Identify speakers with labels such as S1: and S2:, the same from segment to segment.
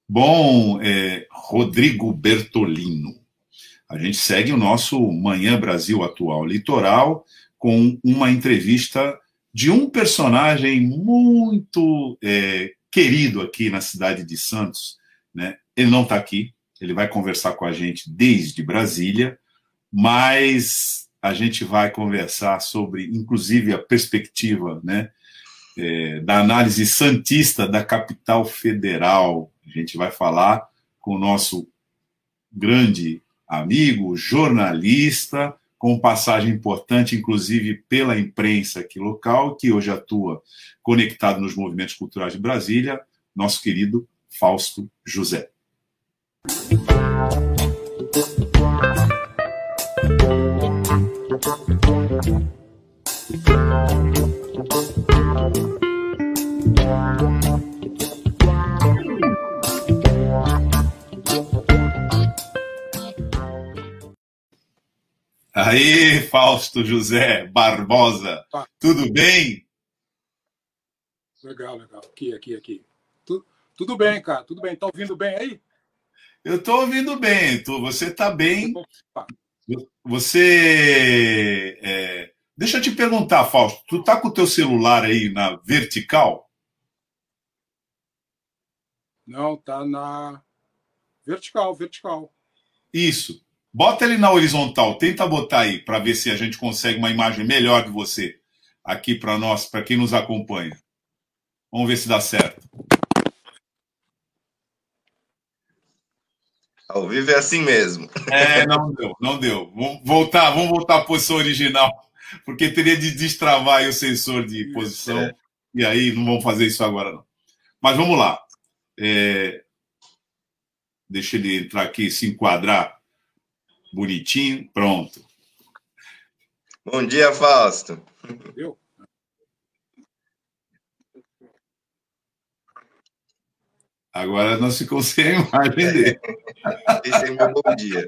S1: Bom, Rodrigo Bertolino. A gente segue o nosso Manhã Brasil Atual Litoral com uma entrevista de um personagem muito querido aqui na cidade de Santos, né? Ele não está aqui, ele vai conversar com a gente desde Brasília, mas a gente vai conversar sobre, inclusive, a perspectiva, né, da análise santista da capital federal. A gente vai falar com o nosso grande amigo, jornalista, com passagem importante, inclusive pela imprensa aqui local, que hoje atua conectado nos movimentos culturais de Brasília, nosso querido Fausto José. Aí, Fausto José Barbosa, tudo bem?
S2: Legal. Aqui. Tudo bem, cara, tudo bem. Tá ouvindo bem aí?
S1: Eu estou ouvindo bem, você está bem? Você... Deixa eu te perguntar, Fausto, tu tá com o teu celular aí na vertical?
S2: Não, tá na vertical.
S1: Isso. Bota ele na horizontal, tenta botar aí, para ver se a gente consegue uma imagem melhor de você aqui para nós, para quem nos acompanha. Vamos ver se dá certo.
S3: Ao vivo é assim mesmo.
S1: Não deu. Vamos voltar à posição original, porque teria de destravar aí o sensor de posição, e aí não vamos fazer isso agora, não. Mas vamos lá. Deixa ele entrar aqui, se enquadrar bonitinho. Pronto.
S3: Bom dia, Fausto.
S2: Eu?
S1: Agora nós ficamos sem a imagem dele.
S3: Esse é meu bom dia.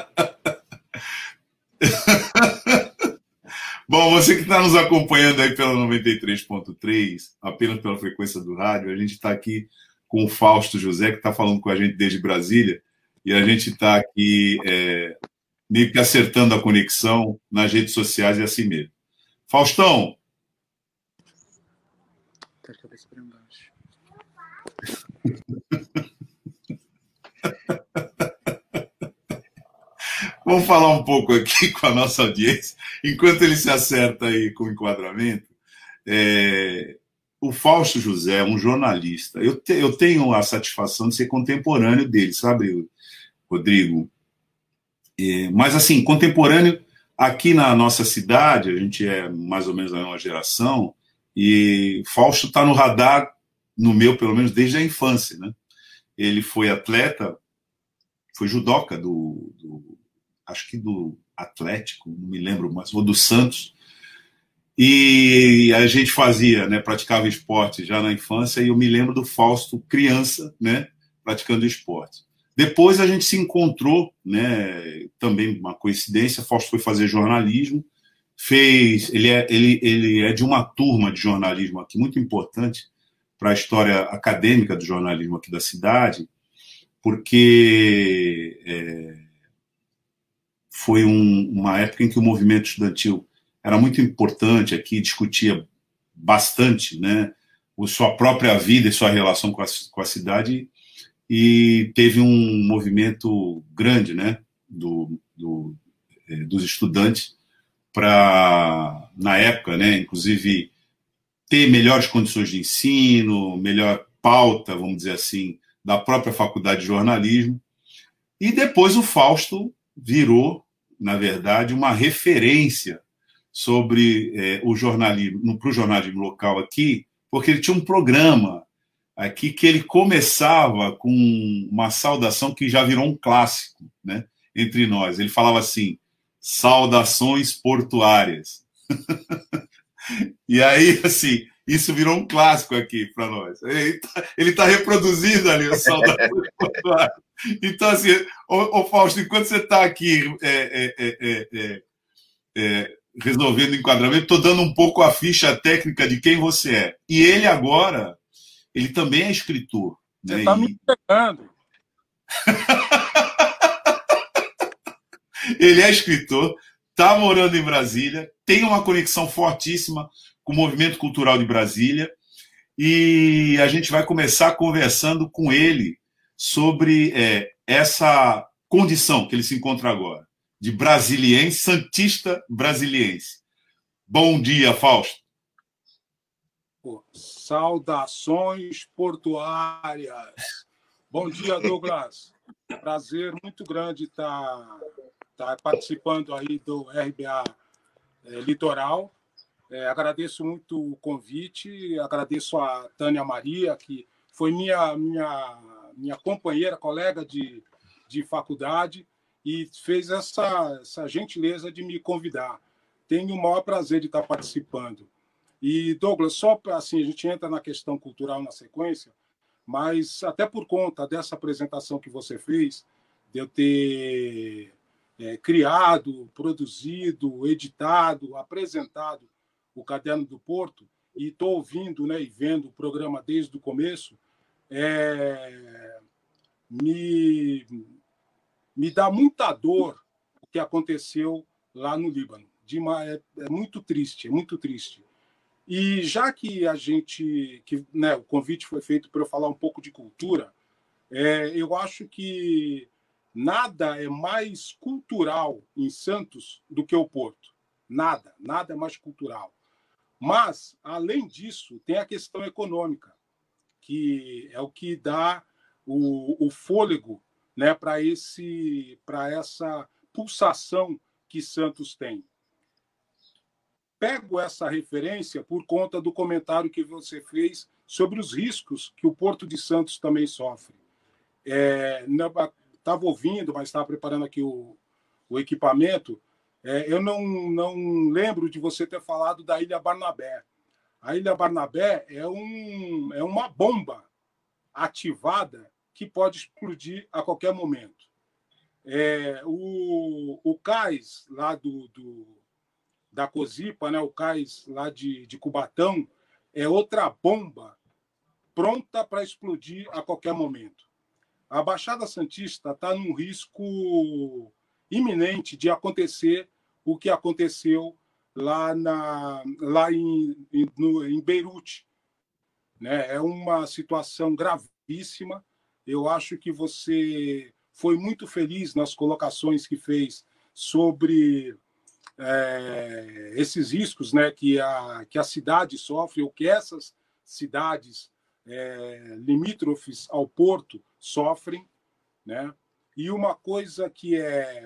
S1: Bom, você que está nos acompanhando aí pela 93.3, apenas pela frequência do rádio, a gente está aqui com o Fausto José, que está falando com a gente desde Brasília, e a gente está aqui meio que acertando a conexão nas redes sociais e assim mesmo. Faustão! Vamos falar um pouco aqui com a nossa audiência, enquanto ele se acerta aí com o enquadramento. O Fausto José é um jornalista. Eu tenho a satisfação de ser contemporâneo dele, sabe, Rodrigo? Mas, assim, contemporâneo aqui na nossa cidade, a gente é mais ou menos da mesma geração, e Fausto está no radar, no meu, pelo menos, desde a infância, né? Ele foi atleta, foi judoca acho que do Atlético, não me lembro mais, ou do Santos, e a gente fazia, né, praticava esporte já na infância, e eu me lembro do Fausto criança, né, praticando esporte. Depois a gente se encontrou, né, também uma coincidência, Fausto foi fazer jornalismo, ele é de uma turma de jornalismo aqui muito importante para a história acadêmica do jornalismo aqui da cidade, porque foi uma época em que o movimento estudantil era muito importante aqui, discutia bastante, né, sua própria vida e sua relação com a cidade, e teve um movimento grande, né, dos estudantes para, na época, né, inclusive, ter melhores condições de ensino, melhor pauta, vamos dizer assim, da própria faculdade de jornalismo. E depois o Fausto virou, na verdade, uma referência sobre o jornalismo, para o jornalismo local aqui, porque ele tinha um programa aqui que ele começava com uma saudação que já virou um clássico, né, entre nós. Ele falava assim: saudações portuárias. E aí, assim, isso virou um clássico aqui para nós. Ele tá reproduzindo ali o saudações portuárias. Então, assim, Fausto, enquanto você está aqui resolvendo o enquadramento, estou dando um pouco a ficha técnica de quem você é. E ele agora, ele também é escritor.
S2: Você está me pegando.
S1: Ele é escritor, está morando em Brasília, tem uma conexão fortíssima com o movimento cultural de Brasília, e a gente vai começar conversando com ele sobre essa condição que ele se encontra agora, de brasiliense, santista brasiliense. Bom dia, Fausto.
S2: Saudações portuárias. Bom dia, Douglas. Prazer muito grande estar participando aí do RBA Litoral. Agradeço muito o convite, agradeço a Tânia Maria, que foi minha companheira, colega de faculdade, e fez essa gentileza de me convidar. Tenho o maior prazer de estar participando. E, Douglas, só assim, a gente entra na questão cultural na sequência, mas até por conta dessa apresentação que você fez, de eu ter criado, produzido, editado, apresentado o Caderno do Porto, e estou ouvindo, né, e vendo o programa desde o começo, me dá muita dor o que aconteceu lá no Líbano. É muito triste, é muito triste. E já que o convite foi feito para eu falar um pouco de cultura, eu acho que nada é mais cultural em Santos do que o Porto. Nada é mais cultural. Mas, além disso, tem a questão econômica, que é o que dá o fôlego, né, para essa pulsação que Santos tem. Pego essa referência por conta do comentário que você fez sobre os riscos que o Porto de Santos também sofre. Estava ouvindo, mas estava preparando aqui o equipamento. Eu não lembro de você ter falado da Ilha Barnabé. A Ilha Barnabé é uma bomba ativada que pode explodir a qualquer momento. O cais lá da Cosipa, né, o cais lá de Cubatão, é outra bomba pronta para explodir a qualquer momento. A Baixada Santista está num risco iminente de acontecer o que aconteceu lá em Beirute. Né? É uma situação gravíssima. Eu acho que você foi muito feliz nas colocações que fez sobre esses riscos, né, que a cidade sofre, ou que essas cidades limítrofes ao porto sofrem, né? E uma coisa que é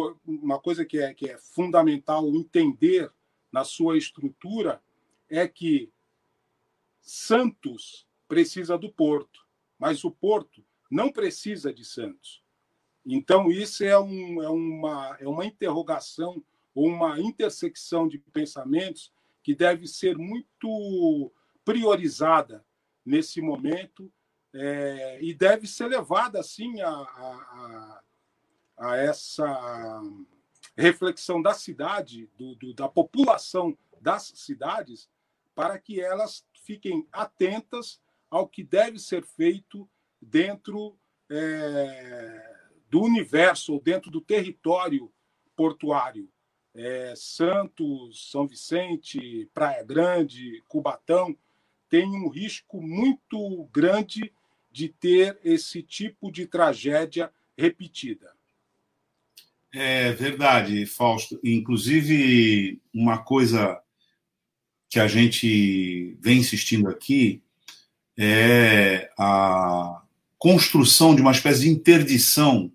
S2: fundamental entender na sua estrutura é que Santos precisa do Porto, mas o Porto não precisa de Santos. Então, isso é uma interrogação, uma intersecção de pensamentos que deve ser muito priorizada nesse momento e deve ser levada, assim, a essa reflexão da cidade, da população das cidades, para que elas fiquem atentas ao que deve ser feito dentro do universo, ou dentro do território portuário. Santos, São Vicente, Praia Grande, Cubatão, tem um risco muito grande de ter esse tipo de tragédia repetida.
S1: É verdade, Fausto. Inclusive, uma coisa que a gente vem insistindo aqui é a construção de uma espécie de interdição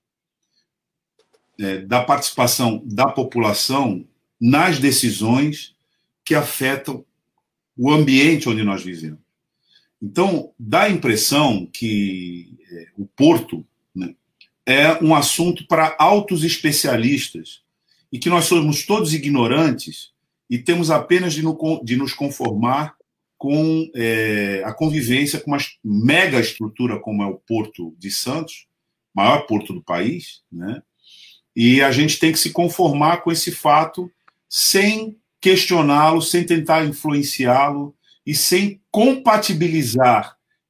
S1: da participação da população nas decisões que afetam o ambiente onde nós vivemos. Então, dá a impressão que o Porto, né, é um assunto para altos especialistas e que nós somos todos ignorantes e temos apenas de nos conformar com a convivência com uma mega estrutura como é o Porto de Santos, maior porto do país, né? E a gente tem que se conformar com esse fato sem questioná-lo, sem tentar influenciá-lo e sem compatibilizar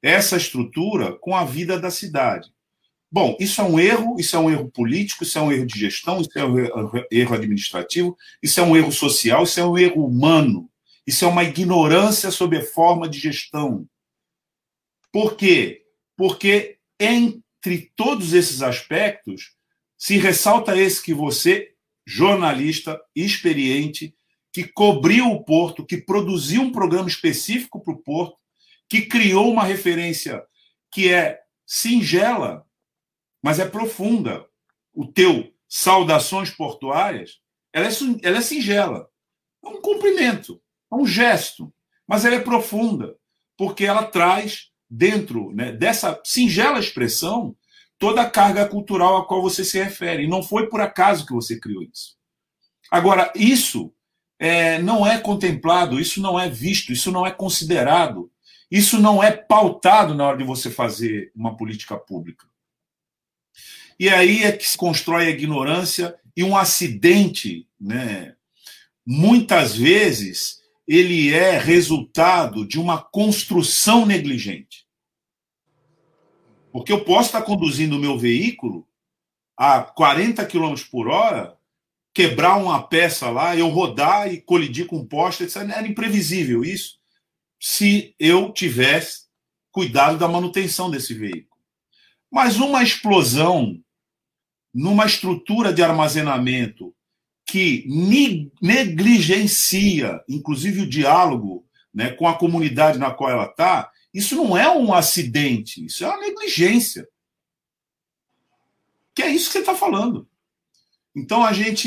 S1: essa estrutura com a vida da cidade. Bom, isso é um erro político, isso é um erro de gestão, isso é um erro administrativo, isso é um erro social, isso é um erro humano, isso é uma ignorância sobre a forma de gestão. Por quê? Porque entre todos esses aspectos se ressalta esse que você, jornalista experiente, que cobriu o Porto, que produziu um programa específico para o Porto, que criou uma referência que é singela, mas é profunda. O teu Saudações Portuárias, ela é singela. É um cumprimento, é um gesto, mas ela é profunda, porque ela traz dentro, né, dessa singela expressão toda a carga cultural a qual você se refere. E não foi por acaso que você criou isso. Agora, isso não é contemplado, isso não é visto, isso não é considerado, isso não é pautado na hora de você fazer uma política pública. E aí é que se constrói a ignorância e um acidente, né? Muitas vezes, ele é resultado de uma construção negligente. Porque eu posso estar conduzindo o meu veículo a 40 km por hora, quebrar uma peça lá, eu rodar e colidir com um poste, etc. Era imprevisível isso, se eu tivesse cuidado da manutenção desse veículo. Mas uma explosão numa estrutura de armazenamento que negligencia, inclusive, o diálogo, né, com a comunidade na qual ela está, isso não é um acidente, isso é uma negligência. Que é isso que você está falando. Então, a gente...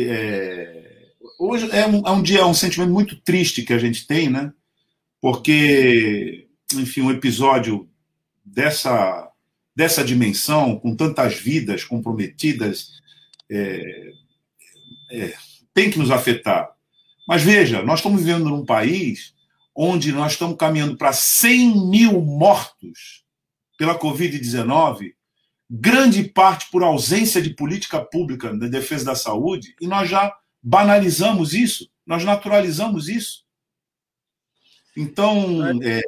S1: hoje é um dia, um sentimento muito triste que a gente tem, né? Porque, enfim, um episódio dessa dimensão, com tantas vidas comprometidas, tem que nos afetar. Mas veja, nós estamos vivendo num país onde nós estamos caminhando para 100 mil mortos pela Covid-19, grande parte por ausência de política pública na defesa da saúde, e nós já banalizamos isso, nós naturalizamos isso. Então,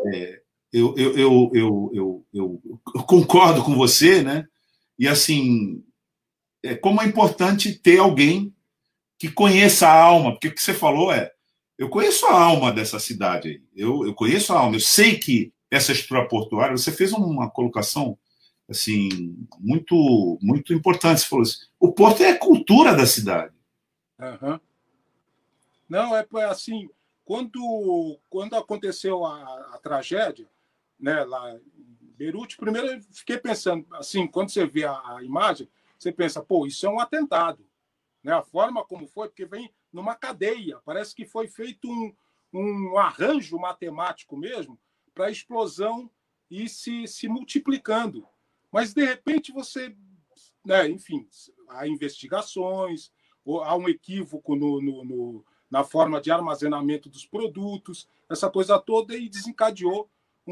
S1: eu concordo com você, né? E assim, como é importante ter alguém que conheça a alma, porque o que você falou eu conheço a alma dessa cidade aí, eu conheço a alma, eu sei que essa estrutura portuária, você fez uma colocação assim, muito, muito importante, você falou assim, o Porto é a cultura da cidade.
S2: Uhum. Não, é assim, quando aconteceu a tragédia, né, lá em Beirute, primeiro eu fiquei pensando, assim, quando você vê a imagem, você pensa, pô, isso é um atentado. Né? A forma como foi, porque vem numa cadeia, parece que foi feito um arranjo matemático mesmo para a explosão ir se multiplicando. Mas, de repente, você... Né, enfim, há investigações, há um equívoco na forma de armazenamento dos produtos, essa coisa toda, e desencadeou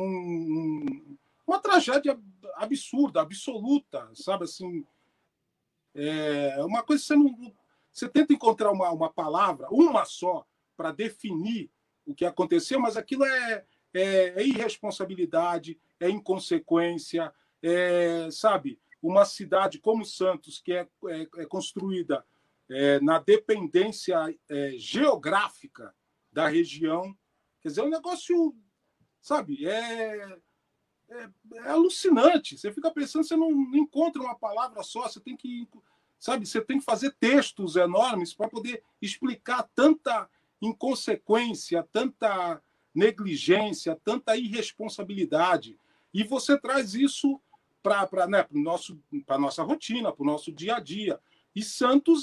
S2: uma tragédia absurda, absoluta, sabe? Assim, uma coisa que você não... Você tenta encontrar uma palavra, uma só, para definir o que aconteceu, mas aquilo é irresponsabilidade, é inconsequência, sabe? Uma cidade como Santos, que é construída na dependência geográfica da região, quer dizer, é um negócio, sabe, é alucinante. Você fica pensando, você não encontra uma palavra só, você tem que... Sabe, você tem que fazer textos enormes para poder explicar tanta inconsequência, tanta negligência, tanta irresponsabilidade. E você traz isso para a nossa rotina, para o nosso dia a dia. E Santos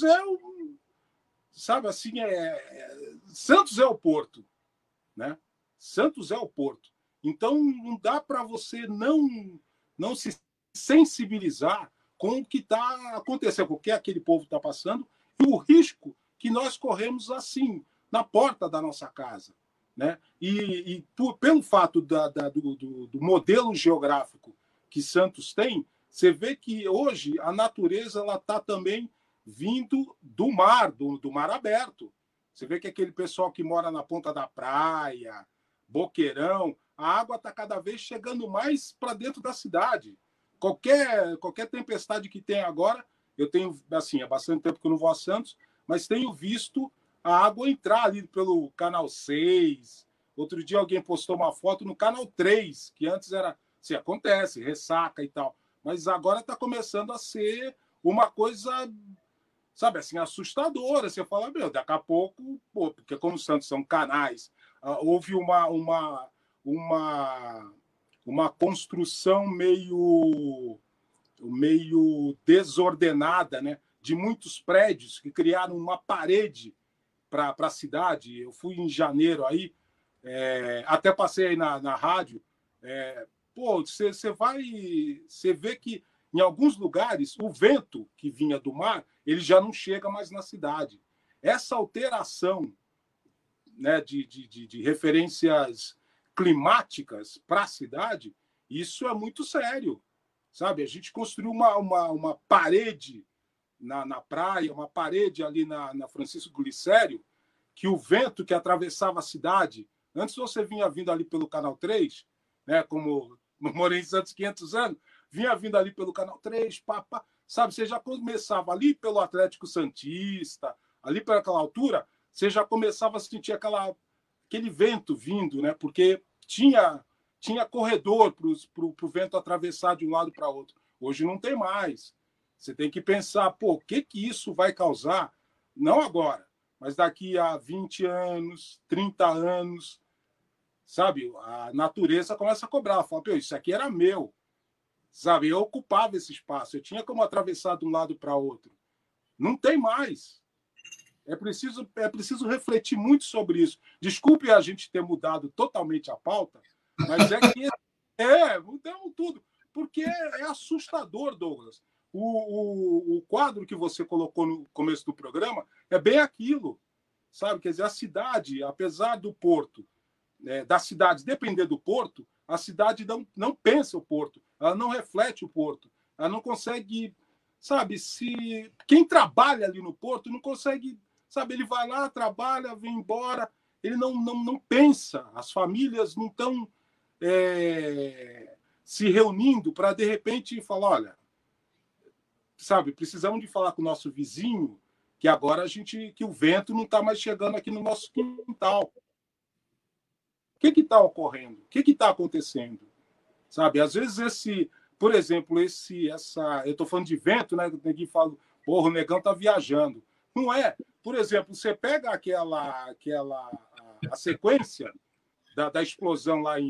S2: sabe assim, Santos é o Porto, né? Santos é o Porto. Então não dá para você não se sensibilizar com o que está acontecendo, com o que aquele povo está passando e o risco que nós corremos assim, na porta da nossa casa. Né? E pelo fato do modelo geográfico que Santos tem, você vê que hoje a natureza está também vindo do mar aberto. Você vê que aquele pessoal que mora na ponta da praia, Boqueirão, a água está cada vez chegando mais para dentro da cidade. Qualquer tempestade que tem agora, eu tenho, assim, há bastante tempo que eu não vou a Santos, mas tenho visto a água entrar ali pelo Canal 6. Outro dia alguém postou uma foto no Canal 3, que antes era, assim, acontece, ressaca e tal, mas agora está começando a ser uma coisa, sabe, assim, assustadora. Você fala, meu, daqui a pouco, pô, porque como os Santos são canais, houve uma construção meio desordenada, né, de muitos prédios que criaram uma parede para a cidade. Eu fui em janeiro aí, até passei aí na rádio. Pô, você vê que em alguns lugares o vento que vinha do mar ele já não chega mais na cidade. Essa alteração, né, de referências climáticas para a cidade, isso é muito sério, sabe? A gente construiu uma parede na praia, uma parede ali na Francisco Glicério, que o vento que atravessava a cidade, antes você vinha vindo ali pelo Canal 3, né, como morei em Santos 500 anos, vinha vindo ali pelo Canal 3, sabe? Você já começava ali pelo Atlético Santista, ali para aquela altura, você já começava a sentir aquele vento vindo, né? Porque tinha corredor para o vento atravessar de um lado para outro. Hoje não tem mais. Você tem que pensar, pô, o que isso vai causar? Não agora, mas daqui a 20 anos, 30 anos, sabe? A natureza começa a cobrar. Fala, pô, isso aqui era meu, sabe? Eu ocupava esse espaço, eu tinha como atravessar de um lado para outro. Não tem mais. É preciso refletir muito sobre isso. Desculpe a gente ter mudado totalmente a pauta, mas é que mudamos tudo. Porque é assustador, Douglas. O quadro que você colocou no começo do programa é bem aquilo, sabe? Quer dizer, a cidade, apesar do porto, da cidade depender do porto, a cidade não pensa o porto, ela não reflete o porto, ela não consegue, sabe? Quem trabalha ali no porto não consegue, sabe? Ele vai lá, trabalha, vem embora, ele não pensa, as famílias não estão se reunindo para, de repente, falar, olha, sabe, precisamos de falar com o nosso vizinho que agora que o vento não está mais chegando aqui no nosso quintal. O que está ocorrendo? O que está acontecendo? Sabe, às vezes por exemplo, eu estou falando de vento, né? Ninguém fala, porra, o negão está viajando. Não é. Por exemplo, você pega a sequência da explosão lá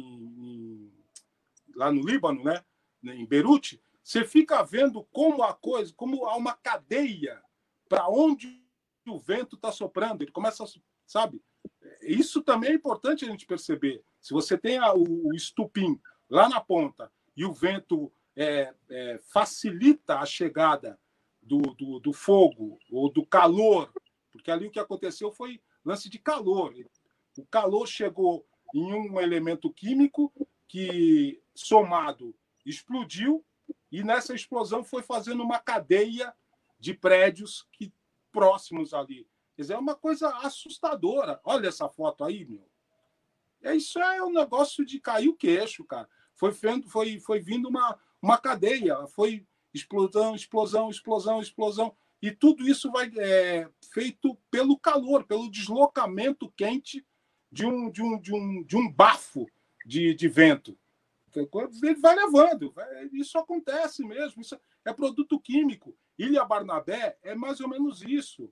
S2: no Líbano, né? Em Beirute, você fica vendo como há uma cadeia para onde o vento está soprando. Ele começa, sabe? Isso também é importante a gente perceber. Se você tem o estupim lá na ponta e o vento facilita a chegada do fogo ou do calor, porque ali o que aconteceu foi lance de calor. O calor chegou em um elemento químico que, somado, explodiu, e nessa explosão foi fazendo uma cadeia de prédios próximos ali. Quer dizer, é uma coisa assustadora. Olha essa foto aí, meu. Isso é um negócio de cair o queixo, cara. Foi vindo uma cadeia, foi explosão, explosão, explosão, explosão. E tudo isso vai feito pelo calor, pelo deslocamento quente de um bafo de vento. Ele vai levando. Isso acontece mesmo. Isso é produto químico. Ilha Barnabé é mais ou menos isso.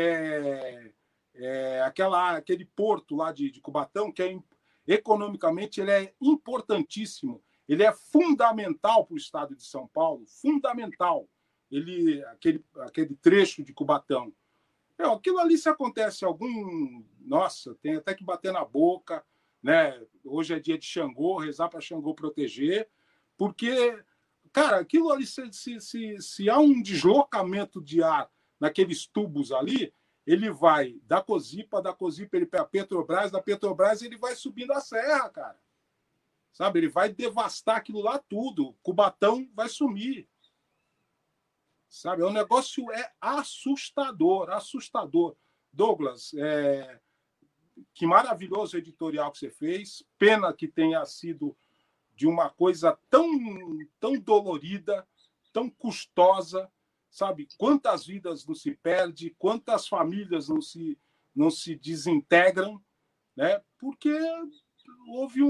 S2: Aquele porto lá de Cubatão, que economicamente ele é importantíssimo. Ele é fundamental para o estado de São Paulo, fundamental. Aquele trecho de Cubatão. Aquilo ali, se acontece nossa, tem até que bater na boca, né? Hoje é dia de Xangô, rezar para Xangô proteger, porque, cara, aquilo ali, se há um deslocamento de ar naqueles tubos ali, ele vai da Cozipa ele para a Petrobras, da Petrobras ele vai subindo a serra, cara. Sabe? Ele vai devastar aquilo lá tudo. Cubatão vai sumir. Sabe? O negócio é assustador, assustador. Douglas, que maravilhoso editorial que você fez. Pena que tenha sido de uma coisa tão dolorida, tão custosa, sabe? Quantas vidas não se perde, quantas famílias não se desintegram, né? Porque houve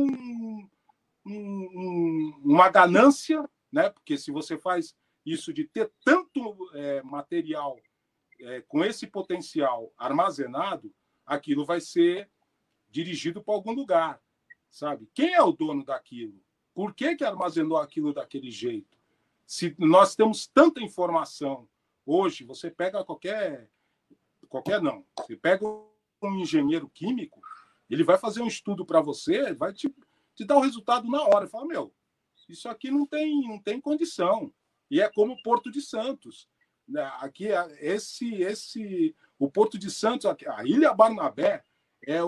S2: uma ganância, né? Porque se você faz isso de ter tanto material com esse potencial armazenado, aquilo vai ser dirigido para algum lugar, sabe? Quem é o dono daquilo? Por que armazenou aquilo daquele jeito? Se nós temos tanta informação hoje, você pega você pega um engenheiro químico, ele vai fazer um estudo para você, vai te dar o resultado na hora. Fala, meu, isso aqui não tem condição. E é como o Porto de Santos. Aqui, o Porto de Santos, a Ilha Barnabé, é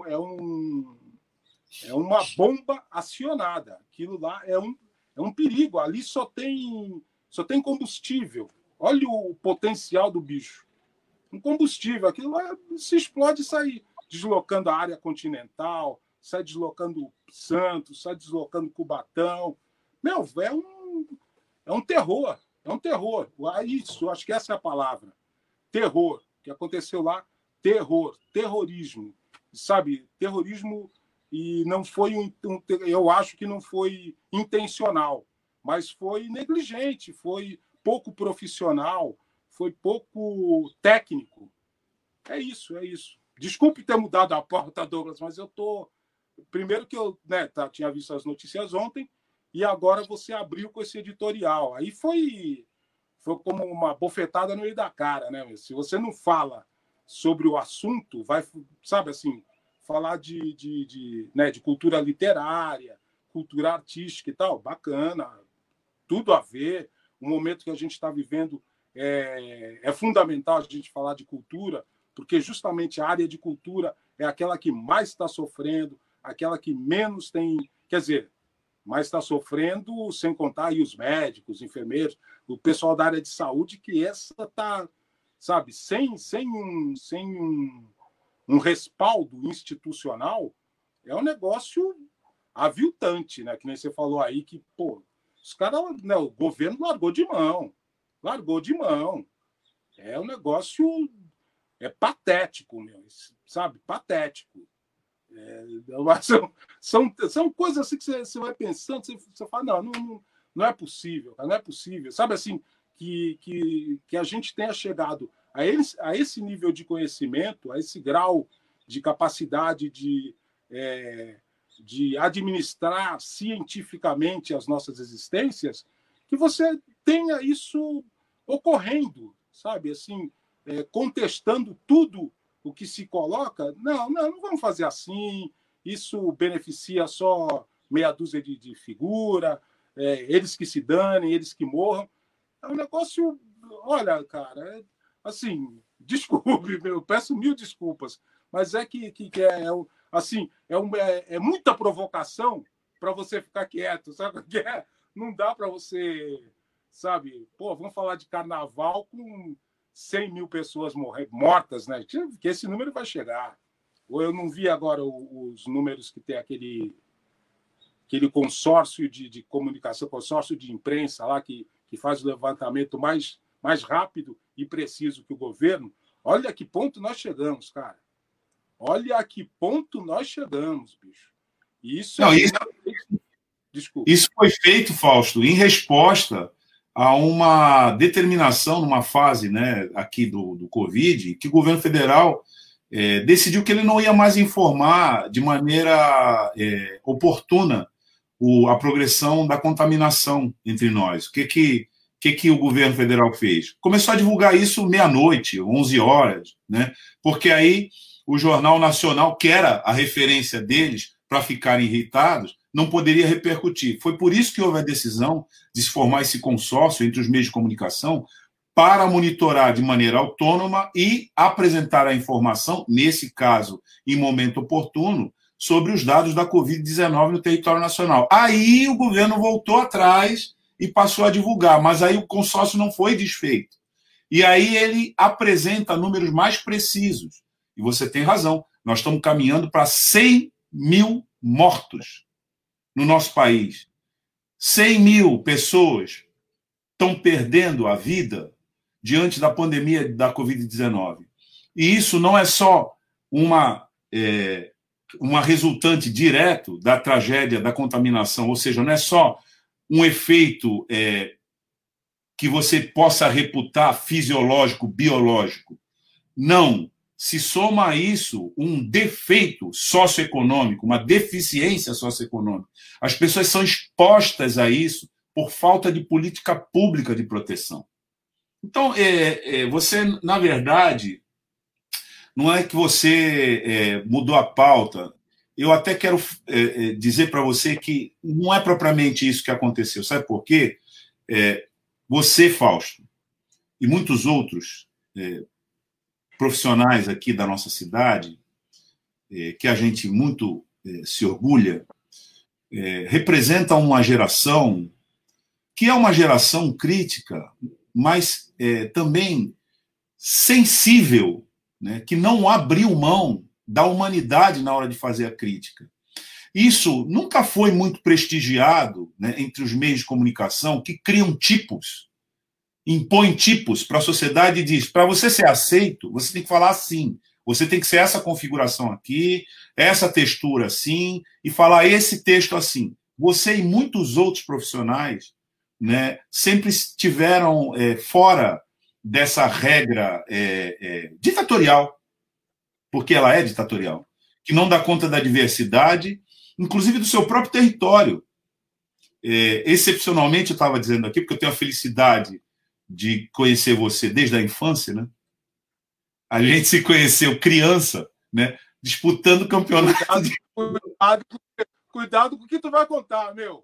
S2: uma bomba acionada. Aquilo lá é um perigo. Ali só tem combustível. Olha o potencial do bicho. Um combustível. Aquilo lá se explode e sai deslocando a área continental, sai deslocando Santos, sai deslocando Cubatão. Meu, é um terror. É um terror. Isso, acho que essa é a palavra. Terror. O que aconteceu lá, terror, terrorismo. Sabe, terrorismo, e não foi eu acho que não foi intencional, mas foi negligente, foi pouco profissional, foi pouco técnico. É isso. Desculpe ter mudado a pauta, Douglas, mas eu tô... Primeiro que eu tinha visto as notícias ontem, e agora você abriu com esse editorial. Aí foi como uma bofetada no meio da cara, né? Se você não fala sobre o assunto, vai, sabe assim, falar de cultura literária, cultura artística e tal, bacana, tudo a ver. O momento que a gente está vivendo é fundamental a gente falar de cultura, porque justamente a área de cultura é aquela que mais está sofrendo, aquela que menos tem... Quer dizer, mas está sofrendo, sem contar aí os médicos, os enfermeiros, o pessoal da área de saúde, que essa está, sabe, sem um respaldo institucional, é um negócio aviltante, né? Que nem você falou aí, que, pô, os caras, né, o governo largou de mão. É um negócio patético, meu, sabe? Patético. São coisas assim que você vai pensando, você fala, não é possível, não é possível. Sabe assim, que a gente tenha chegado a esse nível de conhecimento, a esse grau de capacidade de administrar cientificamente as nossas existências, que você tenha isso ocorrendo, sabe, assim, contestando tudo o que se coloca. Não vamos fazer assim, isso beneficia só meia dúzia de figura, eles que se danem, eles que morram. É um negócio, olha, cara, assim, desculpe, eu peço mil desculpas, mas é muita provocação para você ficar quieto, sabe? Não dá para você, sabe, pô, vamos falar de carnaval com 100 mil pessoas mortas, né? Que esse número vai chegar. Ou eu não vi agora os números que tem aquele consórcio de comunicação, consórcio de imprensa lá, que faz o levantamento mais rápido e preciso que o governo. Olha a que ponto nós chegamos, cara. Olha a que ponto nós chegamos, bicho. Isso Desculpa.
S1: Isso foi feito, Fausto, em resposta a uma determinação numa fase, né, aqui do Covid, que o governo federal decidiu que ele não ia mais informar de maneira oportuna a progressão da contaminação entre nós. O que o governo federal fez? Começou a divulgar isso meia-noite, 11 horas, né? Porque aí o Jornal Nacional, que era a referência deles para ficarem irritados, não poderia repercutir. Foi por isso que houve a decisão de se formar esse consórcio entre os meios de comunicação para monitorar de maneira autônoma e apresentar a informação, nesse caso, em momento oportuno, sobre os dados da Covid-19 no território nacional. Aí o governo voltou atrás e passou a divulgar, mas aí o consórcio não foi desfeito. E aí ele apresenta números mais precisos. E você tem razão. nós estamos caminhando para 100 mil mortos no nosso país. 100 mil pessoas estão perdendo a vida diante da pandemia da Covid-19. E isso não é só uma resultante direto da tragédia da contaminação, ou seja, não é só um efeito que você possa reputar fisiológico, biológico. Não. Se soma a isso um defeito socioeconômico, uma deficiência socioeconômica. As pessoas são expostas a isso por falta de política pública de proteção. Então, você, na verdade, não é que você mudou a pauta. Eu até quero dizer para você que não é propriamente isso que aconteceu. Sabe por quê? Você, Fausto, e muitos outros profissionais aqui da nossa cidade, que a gente muito se orgulha, representam uma geração que é uma geração crítica, mas também sensível, né, que não abriu mão da humanidade na hora de fazer a crítica. Isso nunca foi muito prestigiado, né, entre os meios de comunicação, que criam tipos, impõem tipos para a sociedade e diz, para você ser aceito, você tem que falar assim, você tem que ser essa configuração aqui, essa textura assim, e falar esse texto assim. Você e muitos outros profissionais, né, sempre estiveram fora dessa regra ditatorial, porque ela é ditatorial, que não dá conta da diversidade, inclusive do seu próprio território. Excepcionalmente, eu estava dizendo aqui, porque eu tenho a felicidade de conhecer você desde a infância, né? A gente se conheceu criança, né? Disputando campeonato.
S2: Cuidado com o que tu vai contar, meu.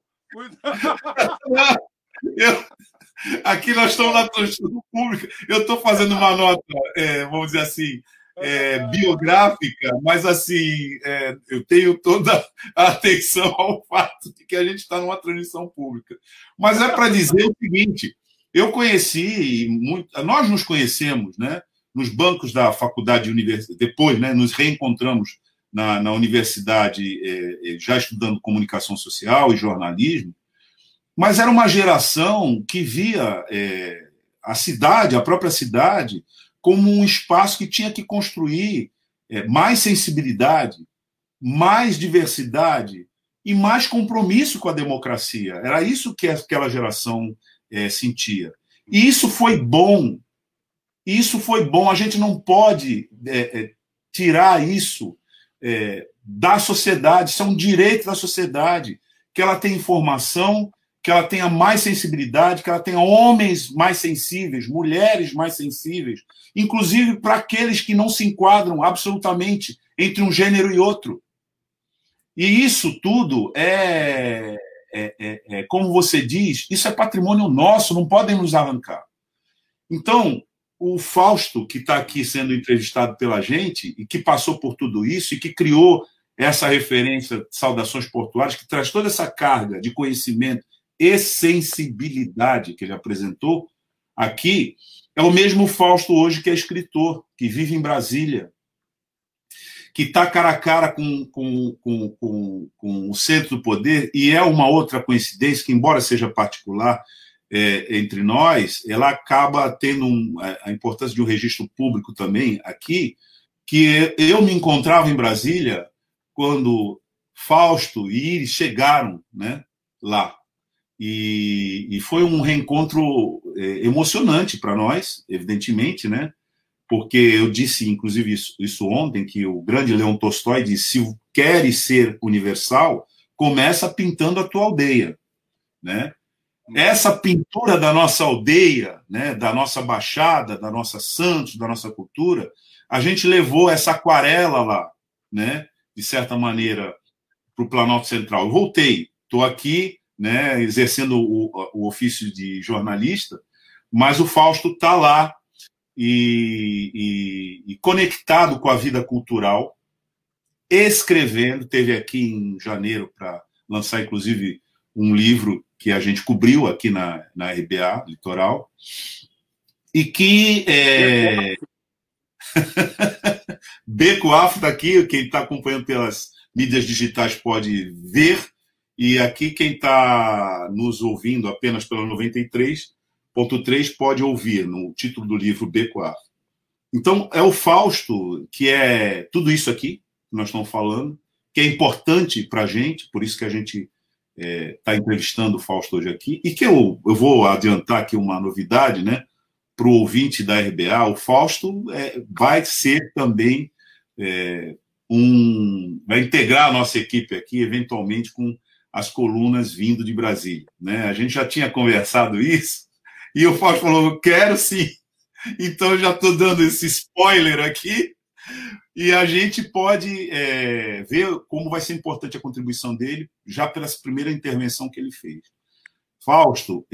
S1: Aqui nós estamos na transmissão pública. Eu estou fazendo uma nota, vamos dizer assim, biográfica, mas assim, eu tenho toda a atenção ao fato de que a gente está numa transmissão pública. Mas é para dizer o seguinte: eu conheci, nós nos conhecemos, né, nos bancos da faculdade universitária, depois, né, nos reencontramos na universidade, já estudando comunicação social e jornalismo. Mas era uma geração que via a cidade, a própria cidade, como um espaço que tinha que construir mais sensibilidade, mais diversidade e mais compromisso com a democracia. Era isso que aquela geração sentia. E isso foi bom. Isso foi bom. A gente não pode tirar isso da sociedade. Isso é um direito da sociedade, que ela tenha informação, que ela tenha mais sensibilidade, que ela tenha homens mais sensíveis, mulheres mais sensíveis, inclusive para aqueles que não se enquadram absolutamente entre um gênero e outro. E isso tudo como você diz, isso é patrimônio nosso, não podem nos arrancar. Então, o Fausto, que está aqui sendo entrevistado pela gente, e que passou por tudo isso, e que criou essa referência de Saudações Portuárias, que traz toda essa carga de conhecimento e sensibilidade que ele apresentou aqui, é o mesmo Fausto hoje que é escritor, que vive em Brasília, que está cara a cara com o centro do poder, e é uma outra coincidência que, embora seja particular entre nós, ela acaba tendo a importância de um registro público também aqui, que eu me encontrava em Brasília quando Fausto e Iris chegaram, né, lá. E foi um reencontro emocionante para nós, evidentemente, né? Porque eu disse, inclusive, isso ontem, que o grande Leon Tolstói disse: se queres ser universal, começa pintando a tua aldeia, né? Essa pintura da nossa aldeia, né, da nossa Baixada, da nossa Santos, da nossa cultura, a gente levou essa aquarela lá, né, de certa maneira, para o Planalto Central. Eu voltei, estou aqui, né, exercendo o ofício de jornalista, mas o Fausto está lá e conectado com a vida cultural, escrevendo. Teve aqui em janeiro para lançar, inclusive, um livro que a gente cobriu aqui na RBA Litoral, e que Beco Afro está aqui, quem está acompanhando pelas mídias digitais pode ver, e aqui quem está nos ouvindo apenas pela 93.3 pode ouvir no título do livro Beco Afro. Então, é o Fausto, que é tudo isso aqui que nós estamos falando, que é importante para a gente, por isso que a gente está entrevistando o Fausto hoje aqui, e que eu vou adiantar aqui uma novidade, né, para o ouvinte da RBA. O Fausto vai ser também vai integrar a nossa equipe aqui, eventualmente, com as colunas vindo de Brasília, né? A gente já tinha conversado isso, e o Fausto falou, quero sim. Então, eu já estou dando esse spoiler aqui, e a gente pode ver como vai ser importante a contribuição dele, já pela primeira intervenção que ele fez. Fausto,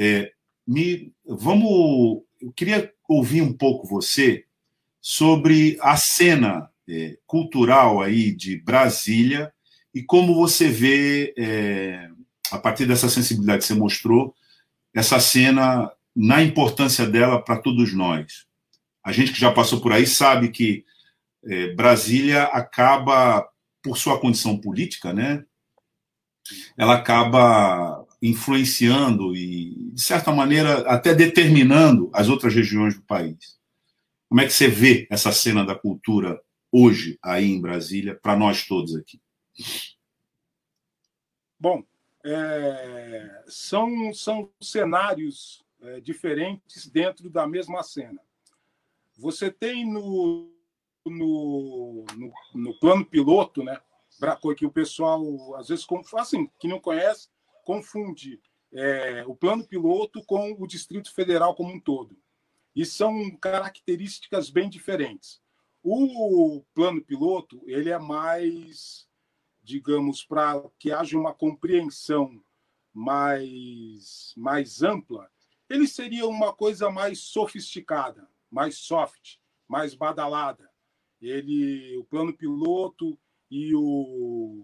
S1: eu queria ouvir um pouco você sobre a cena cultural aí de Brasília e como você vê, a partir dessa sensibilidade que você mostrou, essa cena na importância dela para todos nós. A gente que já passou por aí sabe que Brasília acaba, por sua condição política, né, ela acaba influenciando e, de certa maneira, até determinando as outras regiões do país. Como é que você vê essa cena da cultura hoje aí em Brasília, para nós todos aqui?
S2: Bom, são cenários diferentes dentro da mesma cena. Você tem no plano piloto, né, que o pessoal, às vezes, assim, que não conhece, confunde o plano piloto com o Distrito Federal como um todo. E são características bem diferentes. O plano piloto ele é mais, digamos, para que haja uma compreensão mais ampla, ele seria uma coisa mais sofisticada, mais soft, mais badalada. O plano piloto e o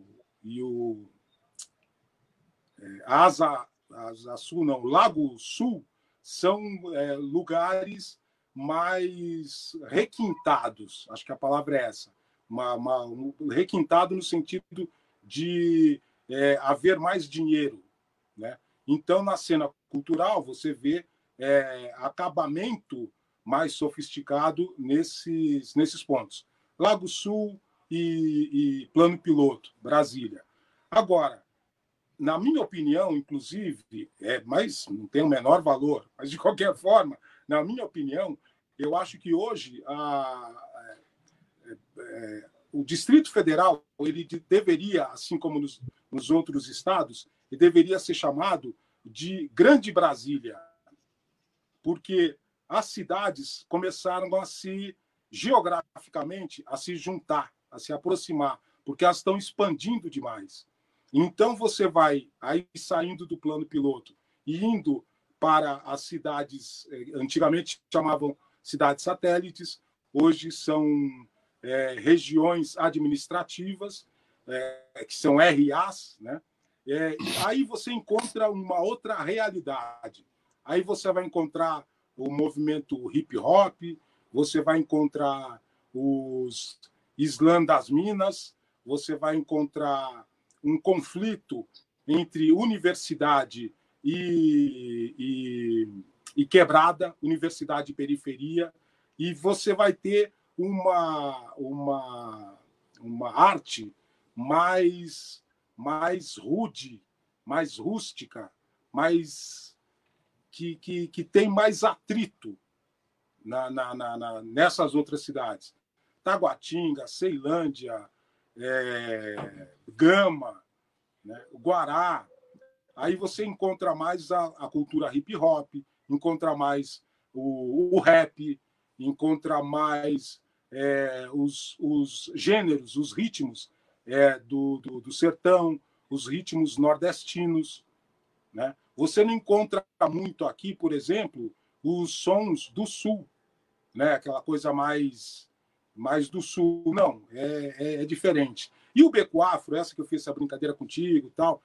S2: Asa Sul, não, Lago Sul, são lugares mais requintados, acho que a palavra é essa, requintado no sentido de haver mais dinheiro, né? Então, na cena cultural, você vê acabamento mais sofisticado nesses pontos. Lago Sul e Plano Piloto, Brasília. Agora, na minha opinião, inclusive, mas não tem o menor valor, mas de qualquer forma, na minha opinião, eu acho que hoje o Distrito Federal ele deveria, assim como nos outros estados, ele deveria ser chamado de Grande Brasília, porque as cidades começaram geograficamente, a se juntar, a se aproximar, porque elas estão expandindo demais. Então, você vai aí saindo do plano piloto e indo para as cidades, antigamente chamavam cidades satélites, hoje são regiões administrativas, que são RAs, né? Aí você encontra uma outra realidade. Aí você vai encontrar o movimento hip-hop, você vai encontrar os Islã das Minas, você vai encontrar um conflito entre universidade e quebrada, universidade e periferia, e você vai ter uma arte mais rude, mais rústica, que tem mais atrito nessas outras cidades. Taguatinga, Ceilândia, Gama, né, Guará. Aí você encontra mais a cultura hip-hop, encontra mais o rap, encontra mais os gêneros, os ritmos do sertão, os ritmos nordestinos, né? Você não encontra muito aqui, por exemplo, os sons do sul, né? Aquela coisa mais do sul. Não, é diferente. E o Beco Afro, essa que eu fiz essa brincadeira contigo e tal,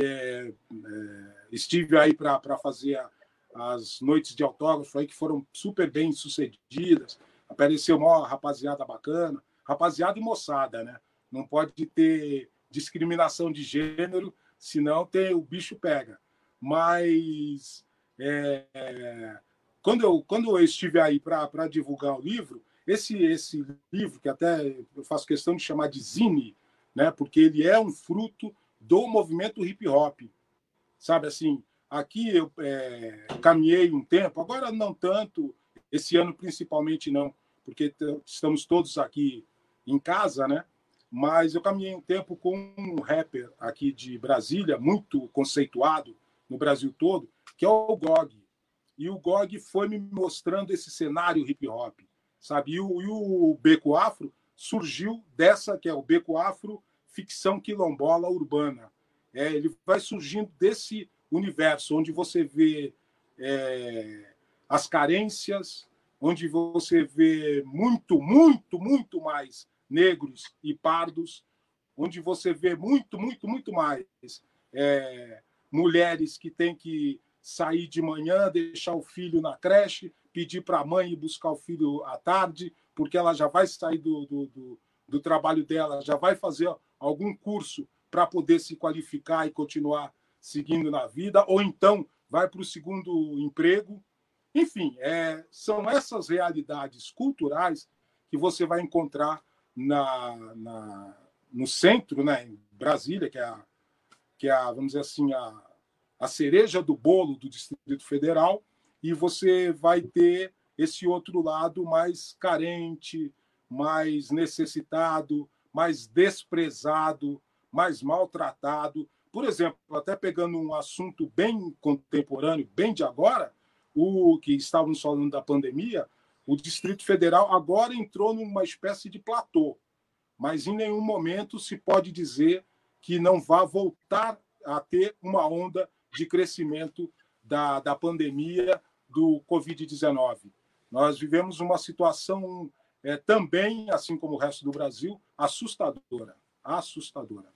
S2: estive aí para fazer as noites de autógrafo aí, que foram super bem sucedidas. apareceu uma rapaziada bacana, rapaziada e moçada, né? Não pode ter discriminação de gênero, senão o bicho pega. Mas quando eu estive aí para divulgar o livro, esse livro, que até eu faço questão de chamar de zine, né? Porque ele é um fruto do movimento hip hop, sabe assim. Aqui eu caminhei um tempo, agora não tanto, esse ano principalmente não, porque estamos todos aqui em casa, né? Mas eu caminhei um tempo com um rapper aqui de Brasília, muito conceituado no Brasil todo, que é o GOG. E o GOG foi me mostrando esse cenário hip hop, sabe? E o Beco Afro surgiu dessa, que é o Beco Afro Ficção Quilombola Urbana. Ele vai surgindo desse universo onde você vê as carências, onde você vê muito, muito, muito mais negros e pardos, onde você vê muito, muito, muito mais mulheres que têm que sair de manhã, deixar o filho na creche, pedir para a mãe ir buscar o filho à tarde, porque ela já vai sair do trabalho dela, já vai fazer algum curso para poder se qualificar e continuar seguindo na vida, ou então vai para o segundo emprego. Enfim, são essas realidades culturais que você vai encontrar no centro, né, em Brasília, que é vamos dizer assim, a cereja do bolo do Distrito Federal, e você vai ter esse outro lado mais carente, mais necessitado, mais desprezado, mais maltratado. Por exemplo, até pegando um assunto bem contemporâneo, bem de agora, o que estávamos falando da pandemia, o Distrito Federal agora entrou numa espécie de platô, mas em nenhum momento se pode dizer que não vá voltar a ter uma onda de crescimento da pandemia do Covid-19. Nós vivemos uma situação também, assim como o resto do Brasil, assustadora. Assustadora.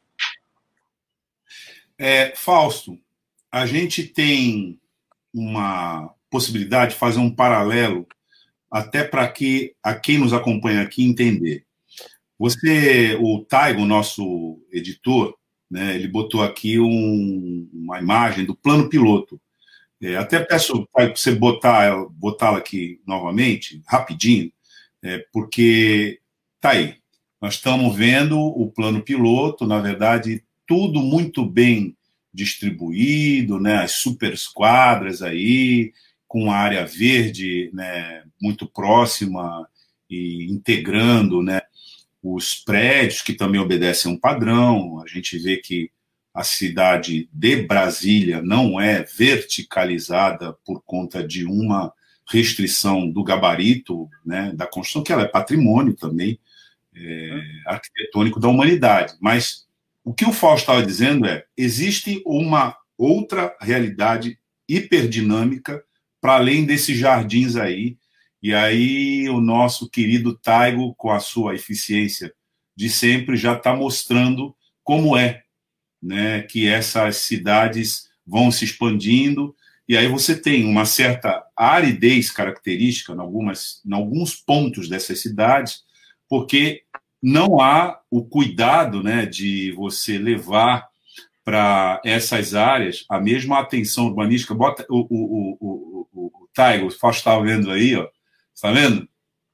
S1: Fausto, a gente tem uma possibilidade de fazer um paralelo até para que a quem nos acompanha aqui entender. O Taigo, nosso editor, né, ele botou aqui uma imagem do plano piloto. Até peço para você botá-la aqui novamente, rapidinho, porque tá aí. Nós estamos vendo o plano piloto, na verdade, tudo muito bem distribuído, né, as super esquadras aí, com a área verde, né, muito próxima e integrando, né, os prédios que também obedecem a um padrão. A gente vê que a cidade de Brasília não é verticalizada por conta de uma restrição do gabarito, né, da construção, que ela é patrimônio também arquitetônico da humanidade. Mas o que o Fausto estava dizendo existe uma outra realidade hiperdinâmica para além desses jardins aí. E aí o nosso querido Taigo, com a sua eficiência de sempre, já está mostrando como né, que essas cidades vão se expandindo, e aí você tem uma certa aridez característica em alguns pontos dessas cidades, porque não há o cuidado, né, de você levar para essas áreas a mesma atenção urbanística. Bota o Taigo, o Fausto estava vendo aí, ó. Está vendo?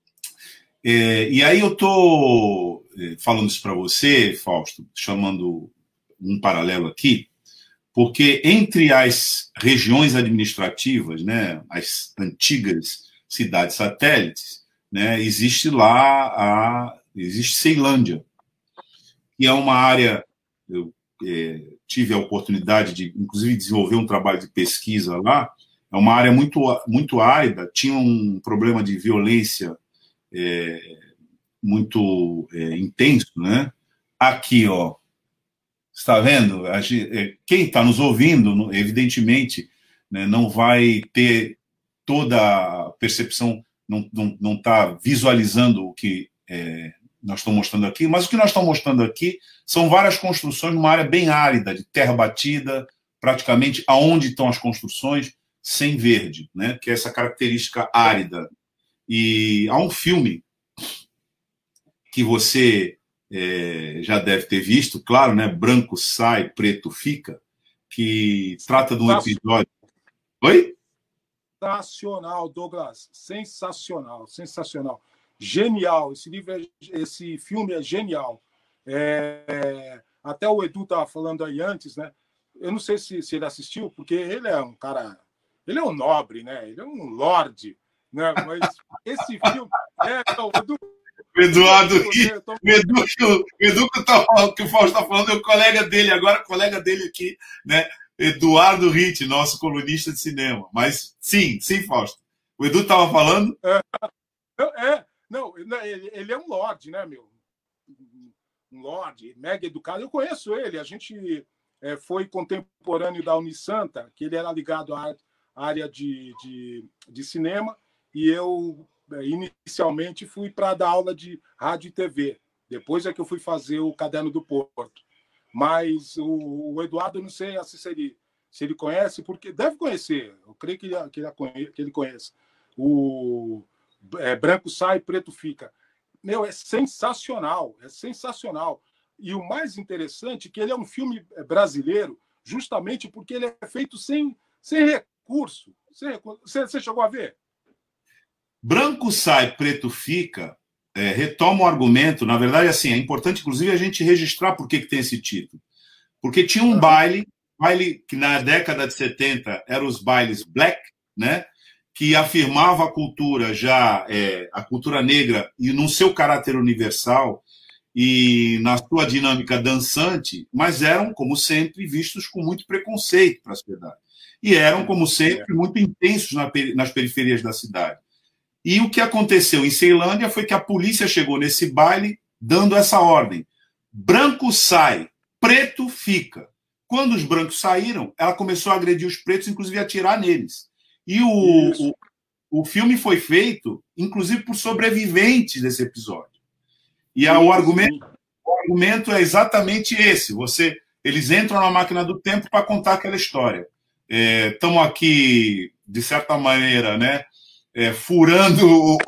S1: E aí eu estou falando isso para você, Fausto, chamando um paralelo aqui, porque entre as regiões administrativas, né, as antigas cidades satélites, né, existe Ceilândia, que é uma área. Eu tive a oportunidade de, inclusive, desenvolver um trabalho de pesquisa lá. É uma área muito, muito árida, tinha um problema de violência muito intenso, né? Aqui, ó, está vendo? Quem está nos ouvindo, evidentemente, né, não vai ter toda a percepção, não está visualizando o que nós estamos mostrando aqui, mas o que nós estamos mostrando aqui são várias construções numa área bem árida, de terra batida, praticamente aonde estão as construções, sem verde, né? Que é essa característica árida. E há um filme que você já deve ter visto, claro, né? Branco sai, preto fica, que trata de um episódio... Oi?
S2: Sensacional, Douglas. Sensacional, sensacional. Genial. Esse filme é genial. Até o Edu estava falando aí antes, né? Eu não sei se ele assistiu, porque ele é um cara... Ele é um nobre, né? Ele é um lorde, né? Mas esse filme... Não, Edu...
S1: O Eduardo o Edu que o Fausto está falando é o colega dele, agora colega dele aqui, né? Eduardo Ritt, nosso colunista de cinema. Mas sim, Fausto. O Edu estava falando?
S2: Não, ele é um lorde, né, meu? Um lorde, mega educado. Eu conheço ele, a gente foi contemporâneo da Unisanta, que ele era ligado à área de cinema, e eu inicialmente fui para dar aula de rádio e TV. Depois é que eu fui fazer o Caderno do Porto. Mas o Eduardo, eu não sei se ele conhece, porque deve conhecer, eu creio que ele conhece. O Branco Sai, Preto Fica. Meu, é sensacional, é sensacional. E o mais interessante é que ele é um filme brasileiro, justamente porque ele é feito sem recurso. Você chegou a ver?
S1: Branco Sai, Preto Fica retoma o argumento. Na verdade, assim, é importante, inclusive, a gente registrar por que tem esse título. Porque tinha um baile que na década de 70 eram os bailes black, né? Que afirmava a cultura a cultura negra, e no seu caráter universal e na sua dinâmica dançante, mas eram, como sempre, vistos com muito preconceito para a sociedade. E eram, como sempre, muito intensos nas periferias da cidade. E o que aconteceu em Ceilândia foi que a polícia chegou nesse baile dando essa ordem: branco sai, preto fica. Quando os brancos saíram, ela começou a agredir os pretos, inclusive a atirar neles. E o filme foi feito, inclusive, por sobreviventes desse episódio. E o argumento é exatamente esse. Eles entram na máquina do tempo para contar aquela história. Estamos aqui, de certa maneira, né, furando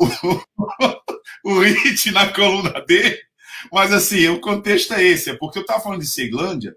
S1: o Ritt na coluna dele, mas assim, o contexto é esse, porque eu estava falando de Ceilândia,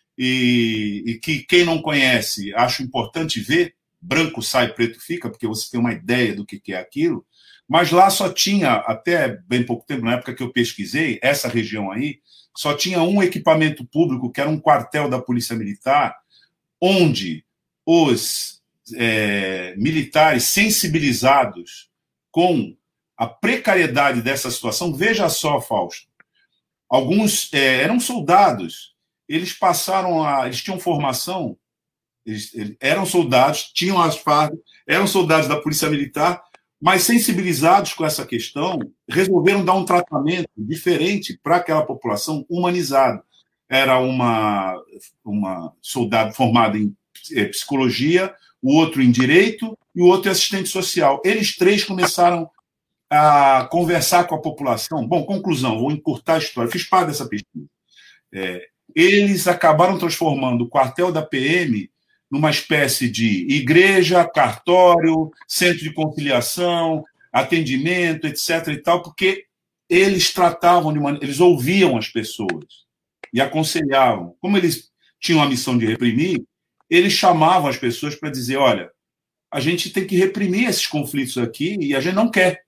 S1: e que quem não conhece, acho importante ver, Branco Sai, Preto Fica, porque você tem uma ideia do que é aquilo, mas lá só tinha, até bem pouco tempo, na época que eu pesquisei, essa região aí, só tinha um equipamento público, que era um quartel da Polícia Militar, onde os militares sensibilizados com a precariedade dessa situação. Veja só, Fausto, alguns eram soldados, eles tinham formação, eles eram soldados, tinham as fardas, eram soldados da Polícia Militar, mas sensibilizados com essa questão, resolveram dar um tratamento diferente para aquela população, humanizado. Era uma soldado formada em psicologia, o outro em direito e o outro em assistente social. Eles três começaram a conversar com a população. Bom, conclusão, vou encurtar a história. Fiz parte dessa pesquisa. Eles acabaram transformando o quartel da PM numa espécie de igreja, cartório, centro de conciliação, atendimento, etc. e tal, porque eles tratavam eles ouviam as pessoas e aconselhavam. Como eles tinham a missão de reprimir, eles chamavam as pessoas para dizer: olha, a gente tem que reprimir esses conflitos aqui e a gente não quer.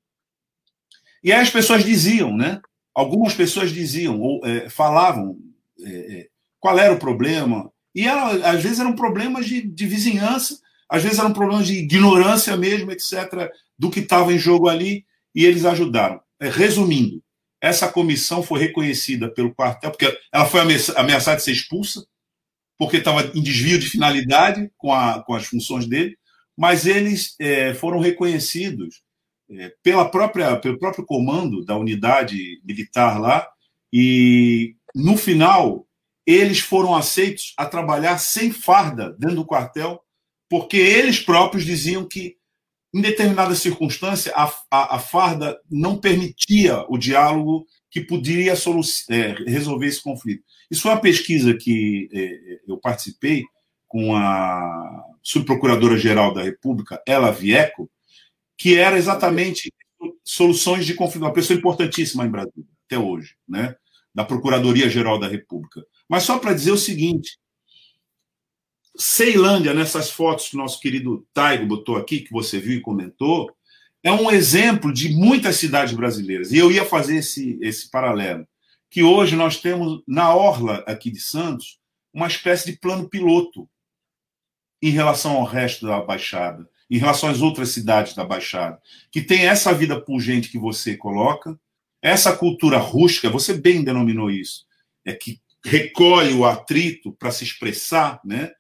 S1: E aí as pessoas diziam, né? Algumas pessoas diziam, ou falavam qual era o problema. E às vezes eram problemas de vizinhança, às vezes eram problemas de ignorância mesmo, etc., do que estava em jogo ali, e eles ajudaram. Resumindo, essa comissão foi reconhecida pelo quartel, porque ela foi ameaçada de ser expulsa, porque estava em desvio de finalidade com as funções dele, mas eles foram reconhecidos pelo próprio comando da unidade militar lá, e no final eles foram aceitos a trabalhar sem farda dentro do quartel, porque eles próprios diziam que, em determinada circunstância, a farda não permitia o diálogo que poderia resolver esse conflito. Isso foi uma pesquisa que eu participei com a subprocuradora-geral da República, Ela Vieco, que era exatamente soluções de conflito. Uma pessoa importantíssima em Brasília, até hoje, né? Da Procuradoria-Geral da República. Mas só para dizer o seguinte, Ceilândia, nessas fotos que o nosso querido Taigo botou aqui, que você viu e comentou, é um exemplo de muitas cidades brasileiras. E eu ia fazer esse paralelo, que hoje nós temos, na orla aqui de Santos, uma espécie de plano piloto em relação ao resto da Baixada, em relação às outras cidades da Baixada, que tem essa vida pungente que você coloca, essa cultura rústica, você bem denominou isso, é que recolhe o atrito para se expressar, né?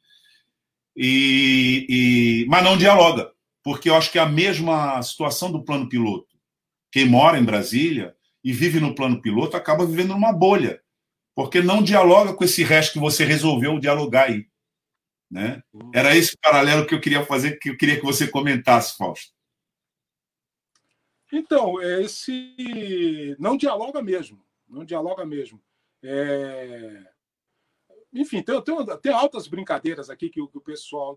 S1: Mas não dialoga, porque eu acho que é a mesma situação do plano piloto. Quem mora em Brasília e vive no plano piloto acaba vivendo numa bolha, porque não dialoga com esse resto que você resolveu dialogar aí. Né? Era esse paralelo que eu queria fazer, que eu queria que você comentasse, Fausto.
S2: Então, esse não dialoga mesmo, não dialoga mesmo. Enfim, tem altas brincadeiras aqui que o pessoal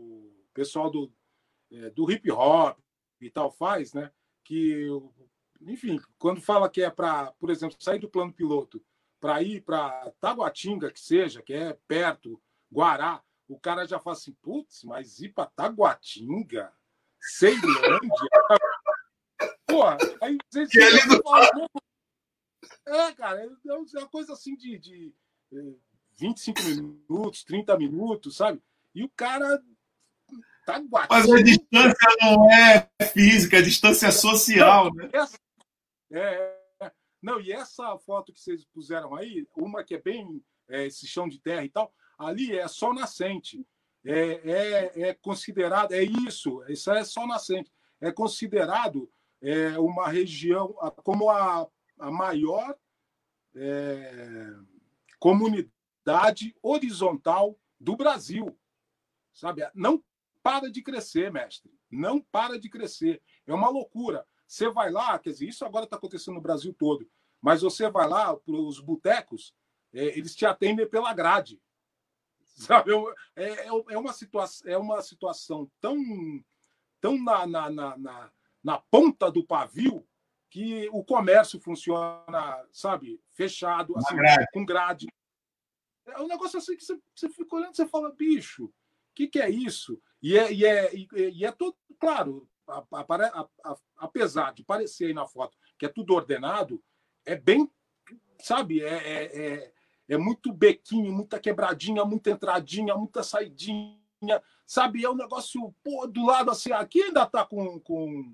S2: do hip hop e tal faz, né? Que, enfim, quando fala que é para, por exemplo, sair do plano piloto para ir para Taguatinga, que seja, que é perto, Guará, o cara já fala assim, putz, mas ir para Taguatinga, Ceilândia. Pô, aí você fala, cara, é uma coisa assim de 25 minutos, 30 minutos, sabe? E o cara Taguatinga.
S1: Mas a distância não é física, a distância é social,
S2: não,
S1: né?
S2: Não, e essa foto que vocês puseram aí, uma que é bem esse chão de terra e tal, ali é sol nascente. É considerado, isso é sol nascente. É considerado uma região como a maior comunidade horizontal do Brasil. Sabe? Não para de crescer, mestre. Não para de crescer. É uma loucura. Você vai lá, quer dizer, isso agora está acontecendo no Brasil todo, mas você vai lá para os botecos, eles te atendem pela grade. Sabe? É uma situação tão na ponta do pavio que o comércio funciona, sabe, fechado, assim, com grade. É um negócio assim que você fica olhando e você fala, bicho, o que é isso? E é todo, claro, apesar de parecer aí na foto que é tudo ordenado, é bem, sabe, é muito bequinho, muita quebradinha, muita entradinha, muita saidinha, sabe? É um negócio, pô, do lado assim, aqui ainda tá com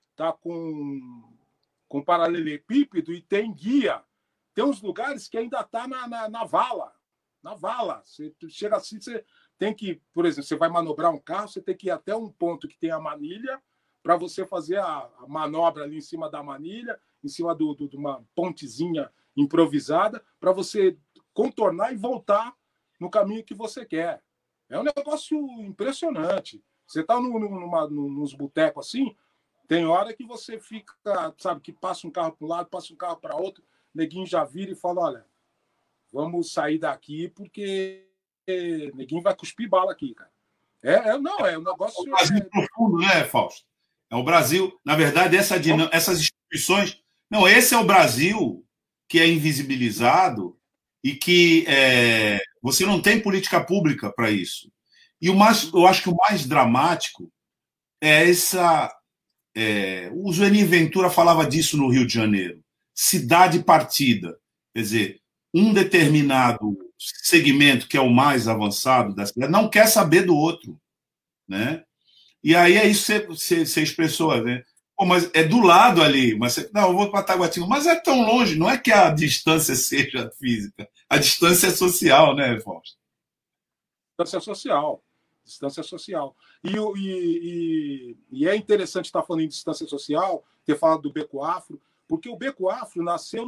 S2: paralelepípedo e tem guia. Tem uns lugares que ainda tá na vala. Na vala. Você chega assim, você tem que, por exemplo, você vai manobrar um carro, você tem que ir até um ponto que tem a manilha para você fazer a manobra ali em cima da manilha, em cima de uma pontezinha improvisada, para você contornar e voltar no caminho que você quer. É um negócio impressionante. Você está nos botecos assim, tem hora que você fica, sabe, que passa um carro para um lado, passa um carro para outro, neguinho já vira e fala, olha, vamos sair daqui porque neguinho vai cuspir bala aqui, cara. Não, é um negócio...
S1: É o Brasil profundo, né, Fausto? É o Brasil, na verdade, essas instituições... Não, esse é o Brasil que é invisibilizado e que você não tem política pública para isso. E eu acho que o mais dramático é essa... o Zueni Ventura falava disso no Rio de Janeiro. Cidade partida. Quer dizer, um determinado segmento, que é o mais avançado da cidade, não quer saber do outro. Né? E aí é isso que você expressou, né? Pô, mas é do lado ali. Mas não, eu vou para Taguatinga. Mas é tão longe, não é que a distância seja física. A distância é social, né, Fausto?
S2: Distância social. Distância social. E é interessante estar falando em distância social, ter falado do Beco Afro, porque o Beco Afro nasceu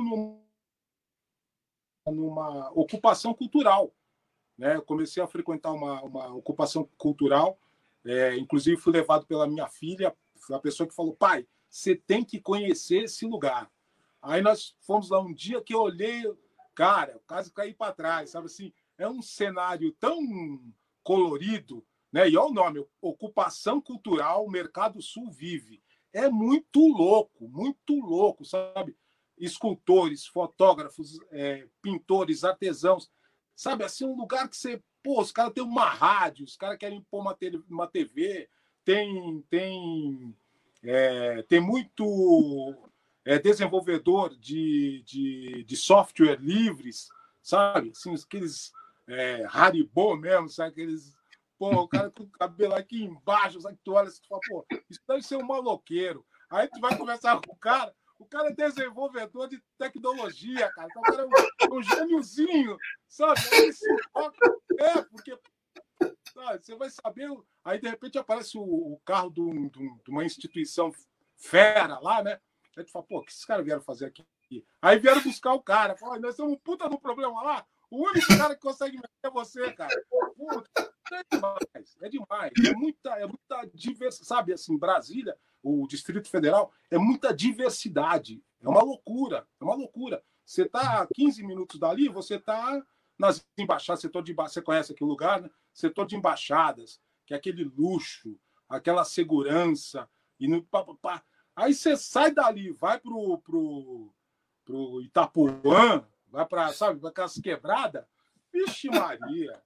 S2: numa ocupação cultural. Né? Eu comecei a frequentar uma ocupação cultural, inclusive fui levado pela minha filha, foi a pessoa que falou, pai, você tem que conhecer esse lugar. Aí nós fomos lá um dia que eu olhei, cara, quase caí para trás, sabe assim, é um cenário tão colorido, né? E olha o nome, Ocupação Cultural Mercado Sul Vive. é muito louco, sabe? Escultores, fotógrafos, pintores, artesãos, sabe? Assim, um lugar que você... Pô, os caras têm uma rádio, os caras querem pôr uma TV, tem muito desenvolvedor de software livres, sabe? Assim, aqueles Haribo mesmo, sabe? Aqueles... Pô, o cara com o cabelo aqui embaixo, sabe? Tu olha e tu fala, pô, isso deve ser um maloqueiro. Aí tu vai conversar com o cara é desenvolvedor de tecnologia, cara. Então, o cara é um gêniozinho, sabe? Aí porque sabe, você vai saber. Aí, de repente, aparece o carro de uma instituição fera lá, né? Aí tu fala, pô, o que esses caras vieram fazer aqui? Aí vieram buscar o cara. Fala, nós temos um puta no problema lá. O único cara que consegue mexer é você, cara. Puta, é demais. É muita diversidade. Sabe, assim, Brasília, o Distrito Federal, é muita diversidade. É uma loucura. Você está a 15 minutos dali, você está nas embaixadas, você conhece aquele lugar, né? Setor de embaixadas, que é aquele luxo, aquela segurança. Aí você sai dali, vai pro Itapuã, vai para, sabe, para aquelas quebradas. Vixe Maria!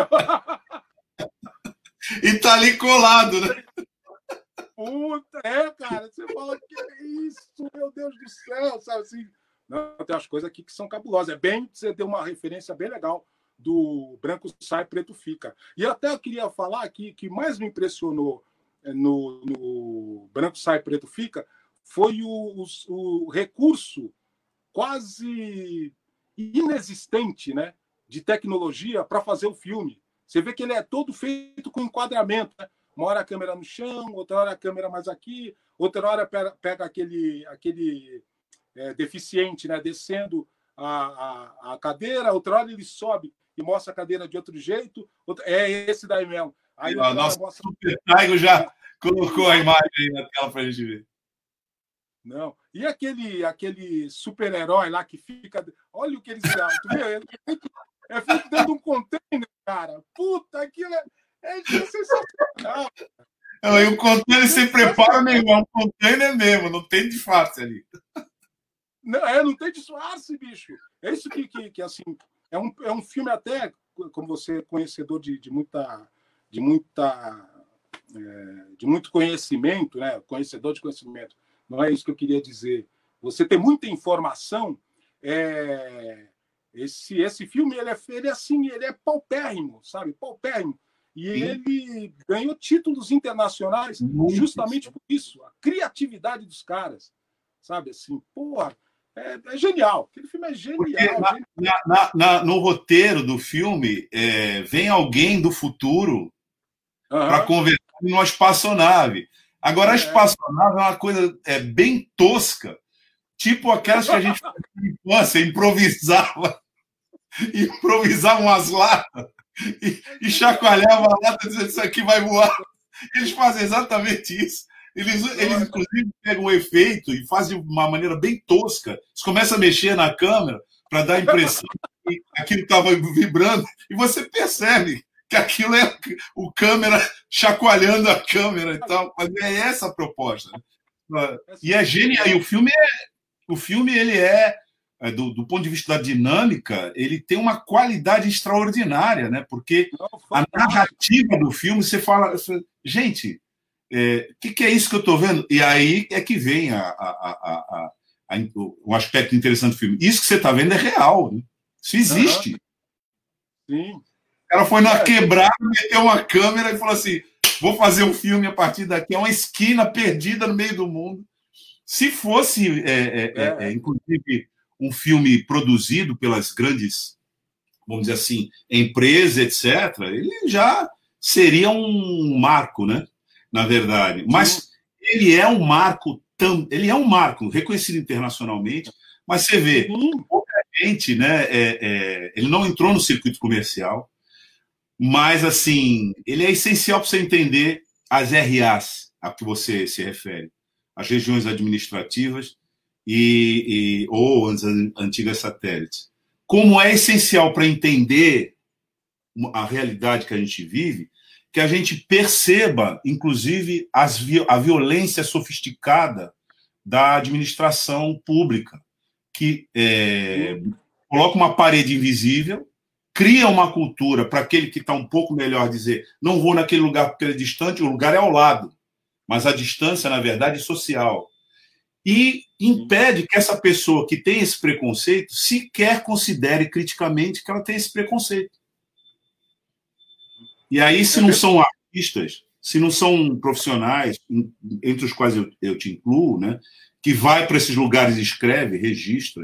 S1: E tá ali colado, né?
S2: Puta, cara, você fala, que é isso, meu Deus do céu, sabe assim? Não, tem umas coisas aqui que são cabulosas. Você deu uma referência bem legal do Branco Sai, Preto Fica. E até eu queria falar aqui que mais me impressionou no Branco Sai, Preto Fica foi o recurso quase inexistente, né, de tecnologia para fazer o filme. Você vê que ele é todo feito com enquadramento, né? Uma hora a câmera no chão, outra hora a câmera mais aqui, outra hora pega aquele deficiente, né, descendo a cadeira, outra hora ele sobe e mostra a cadeira de outro jeito. É esse daí mesmo. Aí
S1: o nosso Super Taigo já colocou a imagem aí na tela para a gente ver.
S2: Não. E aquele super-herói lá que fica... Olha o que eles fizeram. Tu vê? É feito dentro de um container, cara. Puta, aquilo é sensacional.
S1: Não, e o container se prepara mesmo, é um container mesmo, não tem disfarce ali.
S2: Não tem disfarce, bicho. É isso que assim, é um filme até, como você é conhecedor de muito conhecimento, né? Conhecedor de conhecimento. Não é isso que eu queria dizer. Você tem muita informação. Esse filme ele é paupérrimo, sabe? Paupérrimo. E
S1: Sim.
S2: ele ganhou títulos internacionais justamente por isso, a criatividade dos caras, sabe? Assim, porra, é genial. Aquele filme é genial.
S1: No roteiro do filme, vem alguém do futuro para conversar numa espaçonave. Agora, a espaçonave é uma coisa bem tosca, tipo aquelas que a gente improvisava umas latas e chacoalhava a lata dizendo isso aqui vai voar. Eles fazem exatamente isso. Eles inclusive, pegam um efeito e fazem de uma maneira bem tosca. Eles começam a mexer na câmera para dar a impressão que aquilo estava vibrando e você percebe que aquilo é o câmera chacoalhando a câmera e tal. Mas é essa a proposta. E é genial. E o filme ele do ponto de vista da dinâmica, ele tem uma qualidade extraordinária, né? Porque a narrativa do filme, você fala, gente, que é isso que eu estou vendo? E aí é que vem um aspecto interessante do filme. Isso que você está vendo é real, né? Isso existe.
S2: Sim.
S1: O cara foi na quebrada, meteu uma câmera e falou assim, vou fazer um filme a partir daqui, é uma esquina perdida no meio do mundo. Se fosse, inclusive, um filme produzido pelas grandes, vamos dizer assim, empresas, etc., ele já seria um marco, né? Na verdade. Mas ele é um marco reconhecido internacionalmente, mas você vê, pouca gente, né? Ele não entrou no circuito comercial, mas, assim, ele é essencial para você entender as RAs a que você se refere, as regiões administrativas ou as antigas satélites. Como é essencial para entender a realidade que a gente vive, que a gente perceba, inclusive, a violência sofisticada da administração pública, que coloca uma parede invisível, cria uma cultura para aquele que está um pouco melhor dizer, não vou naquele lugar porque ele é distante, o lugar é ao lado, mas a distância, na verdade, é social. E impede que essa pessoa que tem esse preconceito sequer considere criticamente que ela tem esse preconceito. E aí, se não são artistas, se não são profissionais, entre os quais eu te incluo, né, que vai para esses lugares e escreve, registra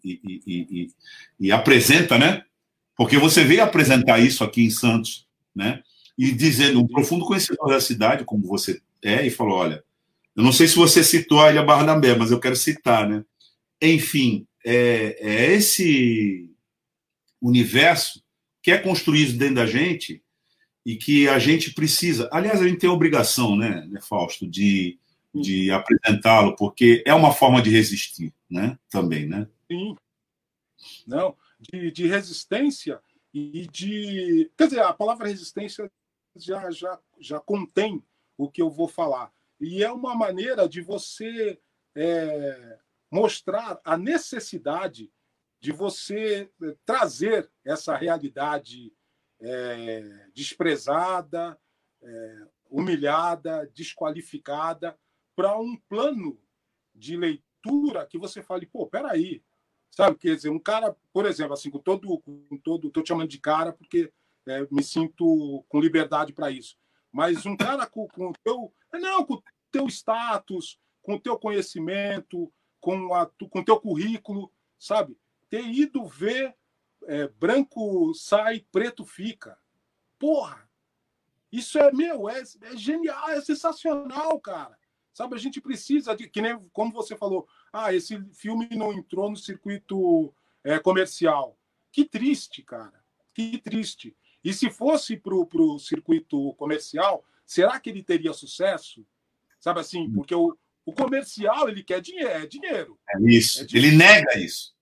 S1: e apresenta, né? Porque você veio apresentar isso aqui em Santos, né? E dizendo, um profundo conhecedor da cidade, como você é, e falou, olha, eu não sei se você citou a Ilha Barnabé, mas eu quero citar, né? Enfim, é esse universo que é construído dentro da gente e que a gente precisa... Aliás, a gente tem a obrigação, né, Fausto, de apresentá-lo, porque é uma forma de resistir, né? Também, né?
S2: Sim. Não, de resistência e de... Quer dizer, a palavra resistência já contém o que eu vou falar. E é uma maneira de você mostrar a necessidade de você trazer essa realidade desprezada, humilhada, desqualificada, para um plano de leitura que você fale, pô, peraí, sabe? Quer dizer, um cara, por exemplo, assim, com todo, estou te chamando de cara porque me sinto com liberdade para isso, mas um cara com o teu status, com o teu conhecimento, com o teu currículo, sabe? Ter ido ver branco sai, preto fica. Porra! Isso é genial, é sensacional, cara. Sabe, a gente precisa de, que nem como você falou, esse filme não entrou no circuito comercial. Que triste, cara. Que triste. E se fosse pro circuito comercial, será que ele teria sucesso? Sabe assim, porque o comercial, ele quer dinheiro.
S1: É isso. Ele nega isso.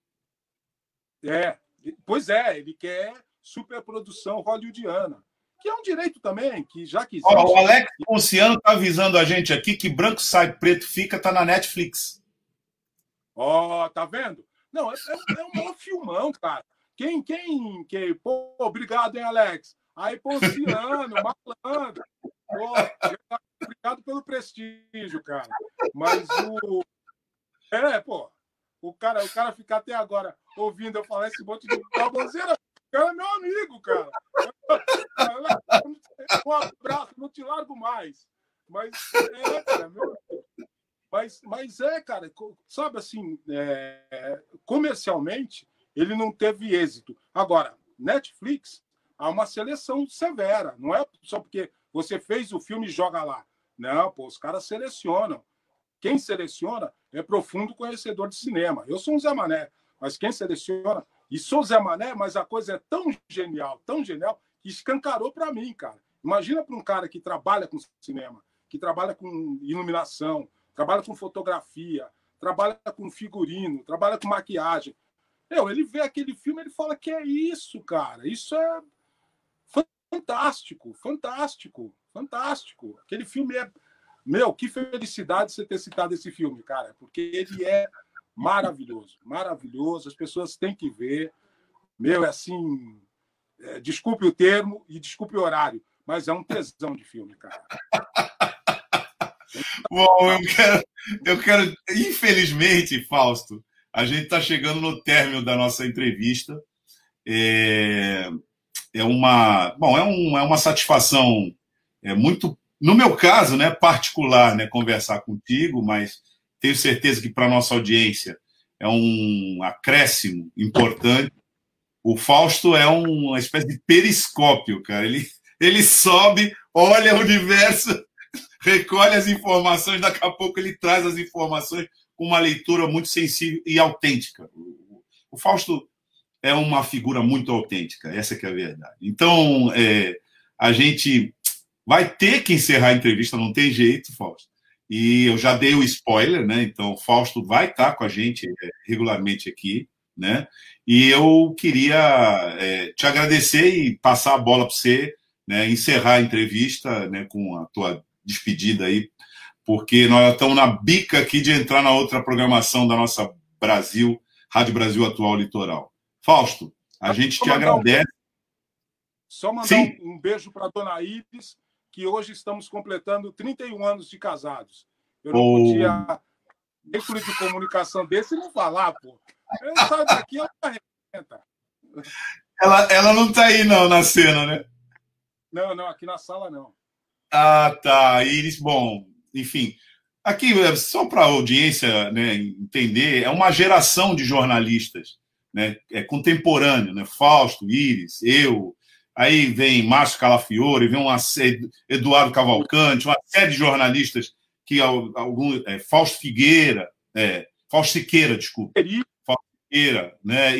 S2: Pois é, ele quer superprodução hollywoodiana. Que é um direito também, que já que existe...
S1: O Alex Ponciano está avisando a gente aqui que Branco Sai, Preto Fica está na Netflix.
S2: Tá vendo? Não, é um maior filmão, cara. Quem... Pô, obrigado, hein, Alex? Aí, Ponciano, malandro. Pô, obrigado pelo prestígio, cara. Mas o cara ficar até agora ouvindo eu falar esse monte de baboseira, o cara é meu amigo, cara. Um abraço, não te largo mais. Mas cara, cara, sabe assim, comercialmente, ele não teve êxito. Agora, Netflix, há uma seleção severa. Não é só porque você fez o filme e joga lá. Não, pô, os caras selecionam. Quem seleciona é profundo conhecedor de cinema. Eu sou um Zé Mané, mas quem seleciona... E sou Zé Mané, mas a coisa é tão genial, que escancarou para mim, cara. Imagina para um cara que trabalha com cinema, que trabalha com iluminação, trabalha com fotografia, trabalha com figurino, trabalha com maquiagem. Ele vê aquele filme e ele fala que é isso, cara. Isso é fantástico, fantástico, fantástico. Aquele filme é... que felicidade você ter citado esse filme, cara, porque ele é maravilhoso, maravilhoso. As pessoas têm que ver. É assim... desculpe o termo e desculpe o horário, mas é um tesão de filme, cara.
S1: Bom, eu quero... Infelizmente, Fausto, a gente está chegando no término da nossa entrevista. É uma satisfação muito, no meu caso, né, particular, né, conversar contigo, mas tenho certeza que para a nossa audiência é um acréscimo importante. O Fausto é uma espécie de periscópio, cara. Ele sobe, olha o universo, recolhe as informações, daqui a pouco ele traz as informações com uma leitura muito sensível e autêntica. O Fausto é uma figura muito autêntica, essa que é a verdade. Então, a gente vai ter que encerrar a entrevista, não tem jeito, Fausto. E eu já dei o spoiler, né? Então, o Fausto vai estar com a gente regularmente aqui, né? E eu queria te agradecer e passar a bola para você né, encerrar a entrevista, né, com a tua despedida aí, porque nós estamos na bica aqui de entrar na outra programação da nossa Rádio Brasil Atual Litoral. Fausto, a gente te agradece.
S2: Só mandar um beijo para a dona Iris, que hoje estamos completando 31 anos de casados. Eu não podia, dentro de comunicação desse, não falar, pô. Eu saio daqui, ela arrebenta.
S1: Ela não está aí, não, na cena, né?
S2: Não, aqui na sala, não.
S1: Ah, tá. Iris, bom, enfim. Aqui, só para a audiência, né, entender, é uma geração de jornalistas, né, contemporâneo, né? Fausto, Iris, eu, aí vem Márcio Calafiore, vem Eduardo Cavalcante, uma série de jornalistas que Fausto Siqueira, desculpa. Fausto Siqueira, né?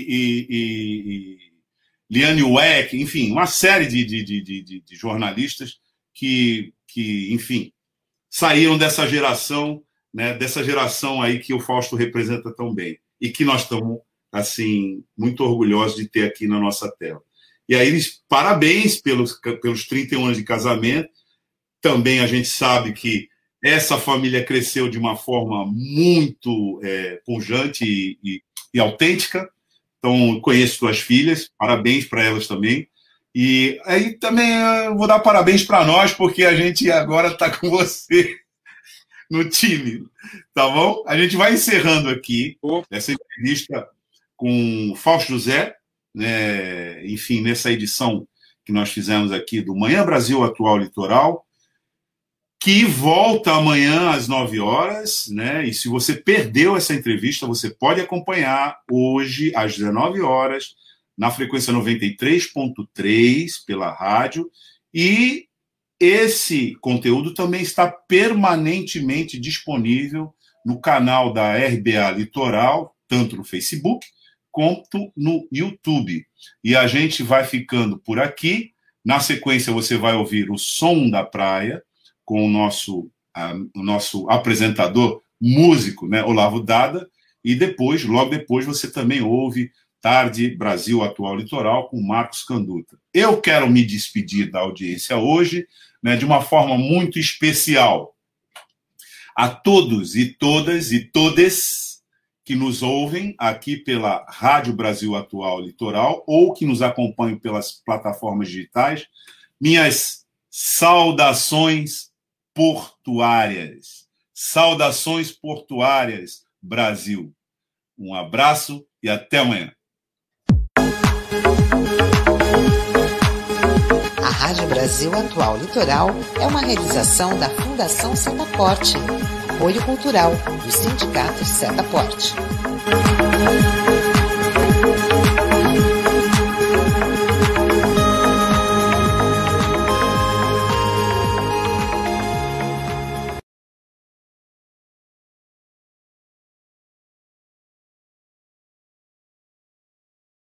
S1: E Liane Weck, enfim, uma série de jornalistas que, enfim, saíram dessa geração, né? Dessa geração aí que o Fausto representa tão bem e que nós estamos, assim, muito orgulhosos de ter aqui na nossa tela. E aí, parabéns pelos 31 anos de casamento. Também a gente sabe que essa família cresceu de uma forma muito pujante e autêntica. Então, conheço suas filhas, parabéns para elas também. E aí também eu vou dar parabéns para nós, porque a gente agora está com você no time, tá bom? A gente vai encerrando aqui essa entrevista com o Fausto José, né? Enfim, nessa edição que nós fizemos aqui do Manhã Brasil Atual Litoral, que volta amanhã às 9 horas, né? E se você perdeu essa entrevista, você pode acompanhar hoje às 19 horas na frequência 93.3 pela rádio, e esse conteúdo também está permanentemente disponível no canal da RBA Litoral, tanto no Facebook quanto no YouTube. E a gente vai ficando por aqui. Na sequência, você vai ouvir o Som da Praia, com o nosso apresentador, músico, né, Olavo Dada, e depois, logo depois, você também ouve Tarde Brasil Atual Litoral com Marcos Canduta. Eu quero me despedir da audiência hoje, né, de uma forma muito especial. A todos e todas e todes que nos ouvem aqui pela Rádio Brasil Atual Litoral ou que nos acompanham pelas plataformas digitais, minhas saudações portuárias. Saudações portuárias, Brasil. Um abraço e até amanhã.
S4: A Rádio Brasil Atual Litoral é uma realização da Fundação Setaporte, apoio cultural do Sindicato Setaporte.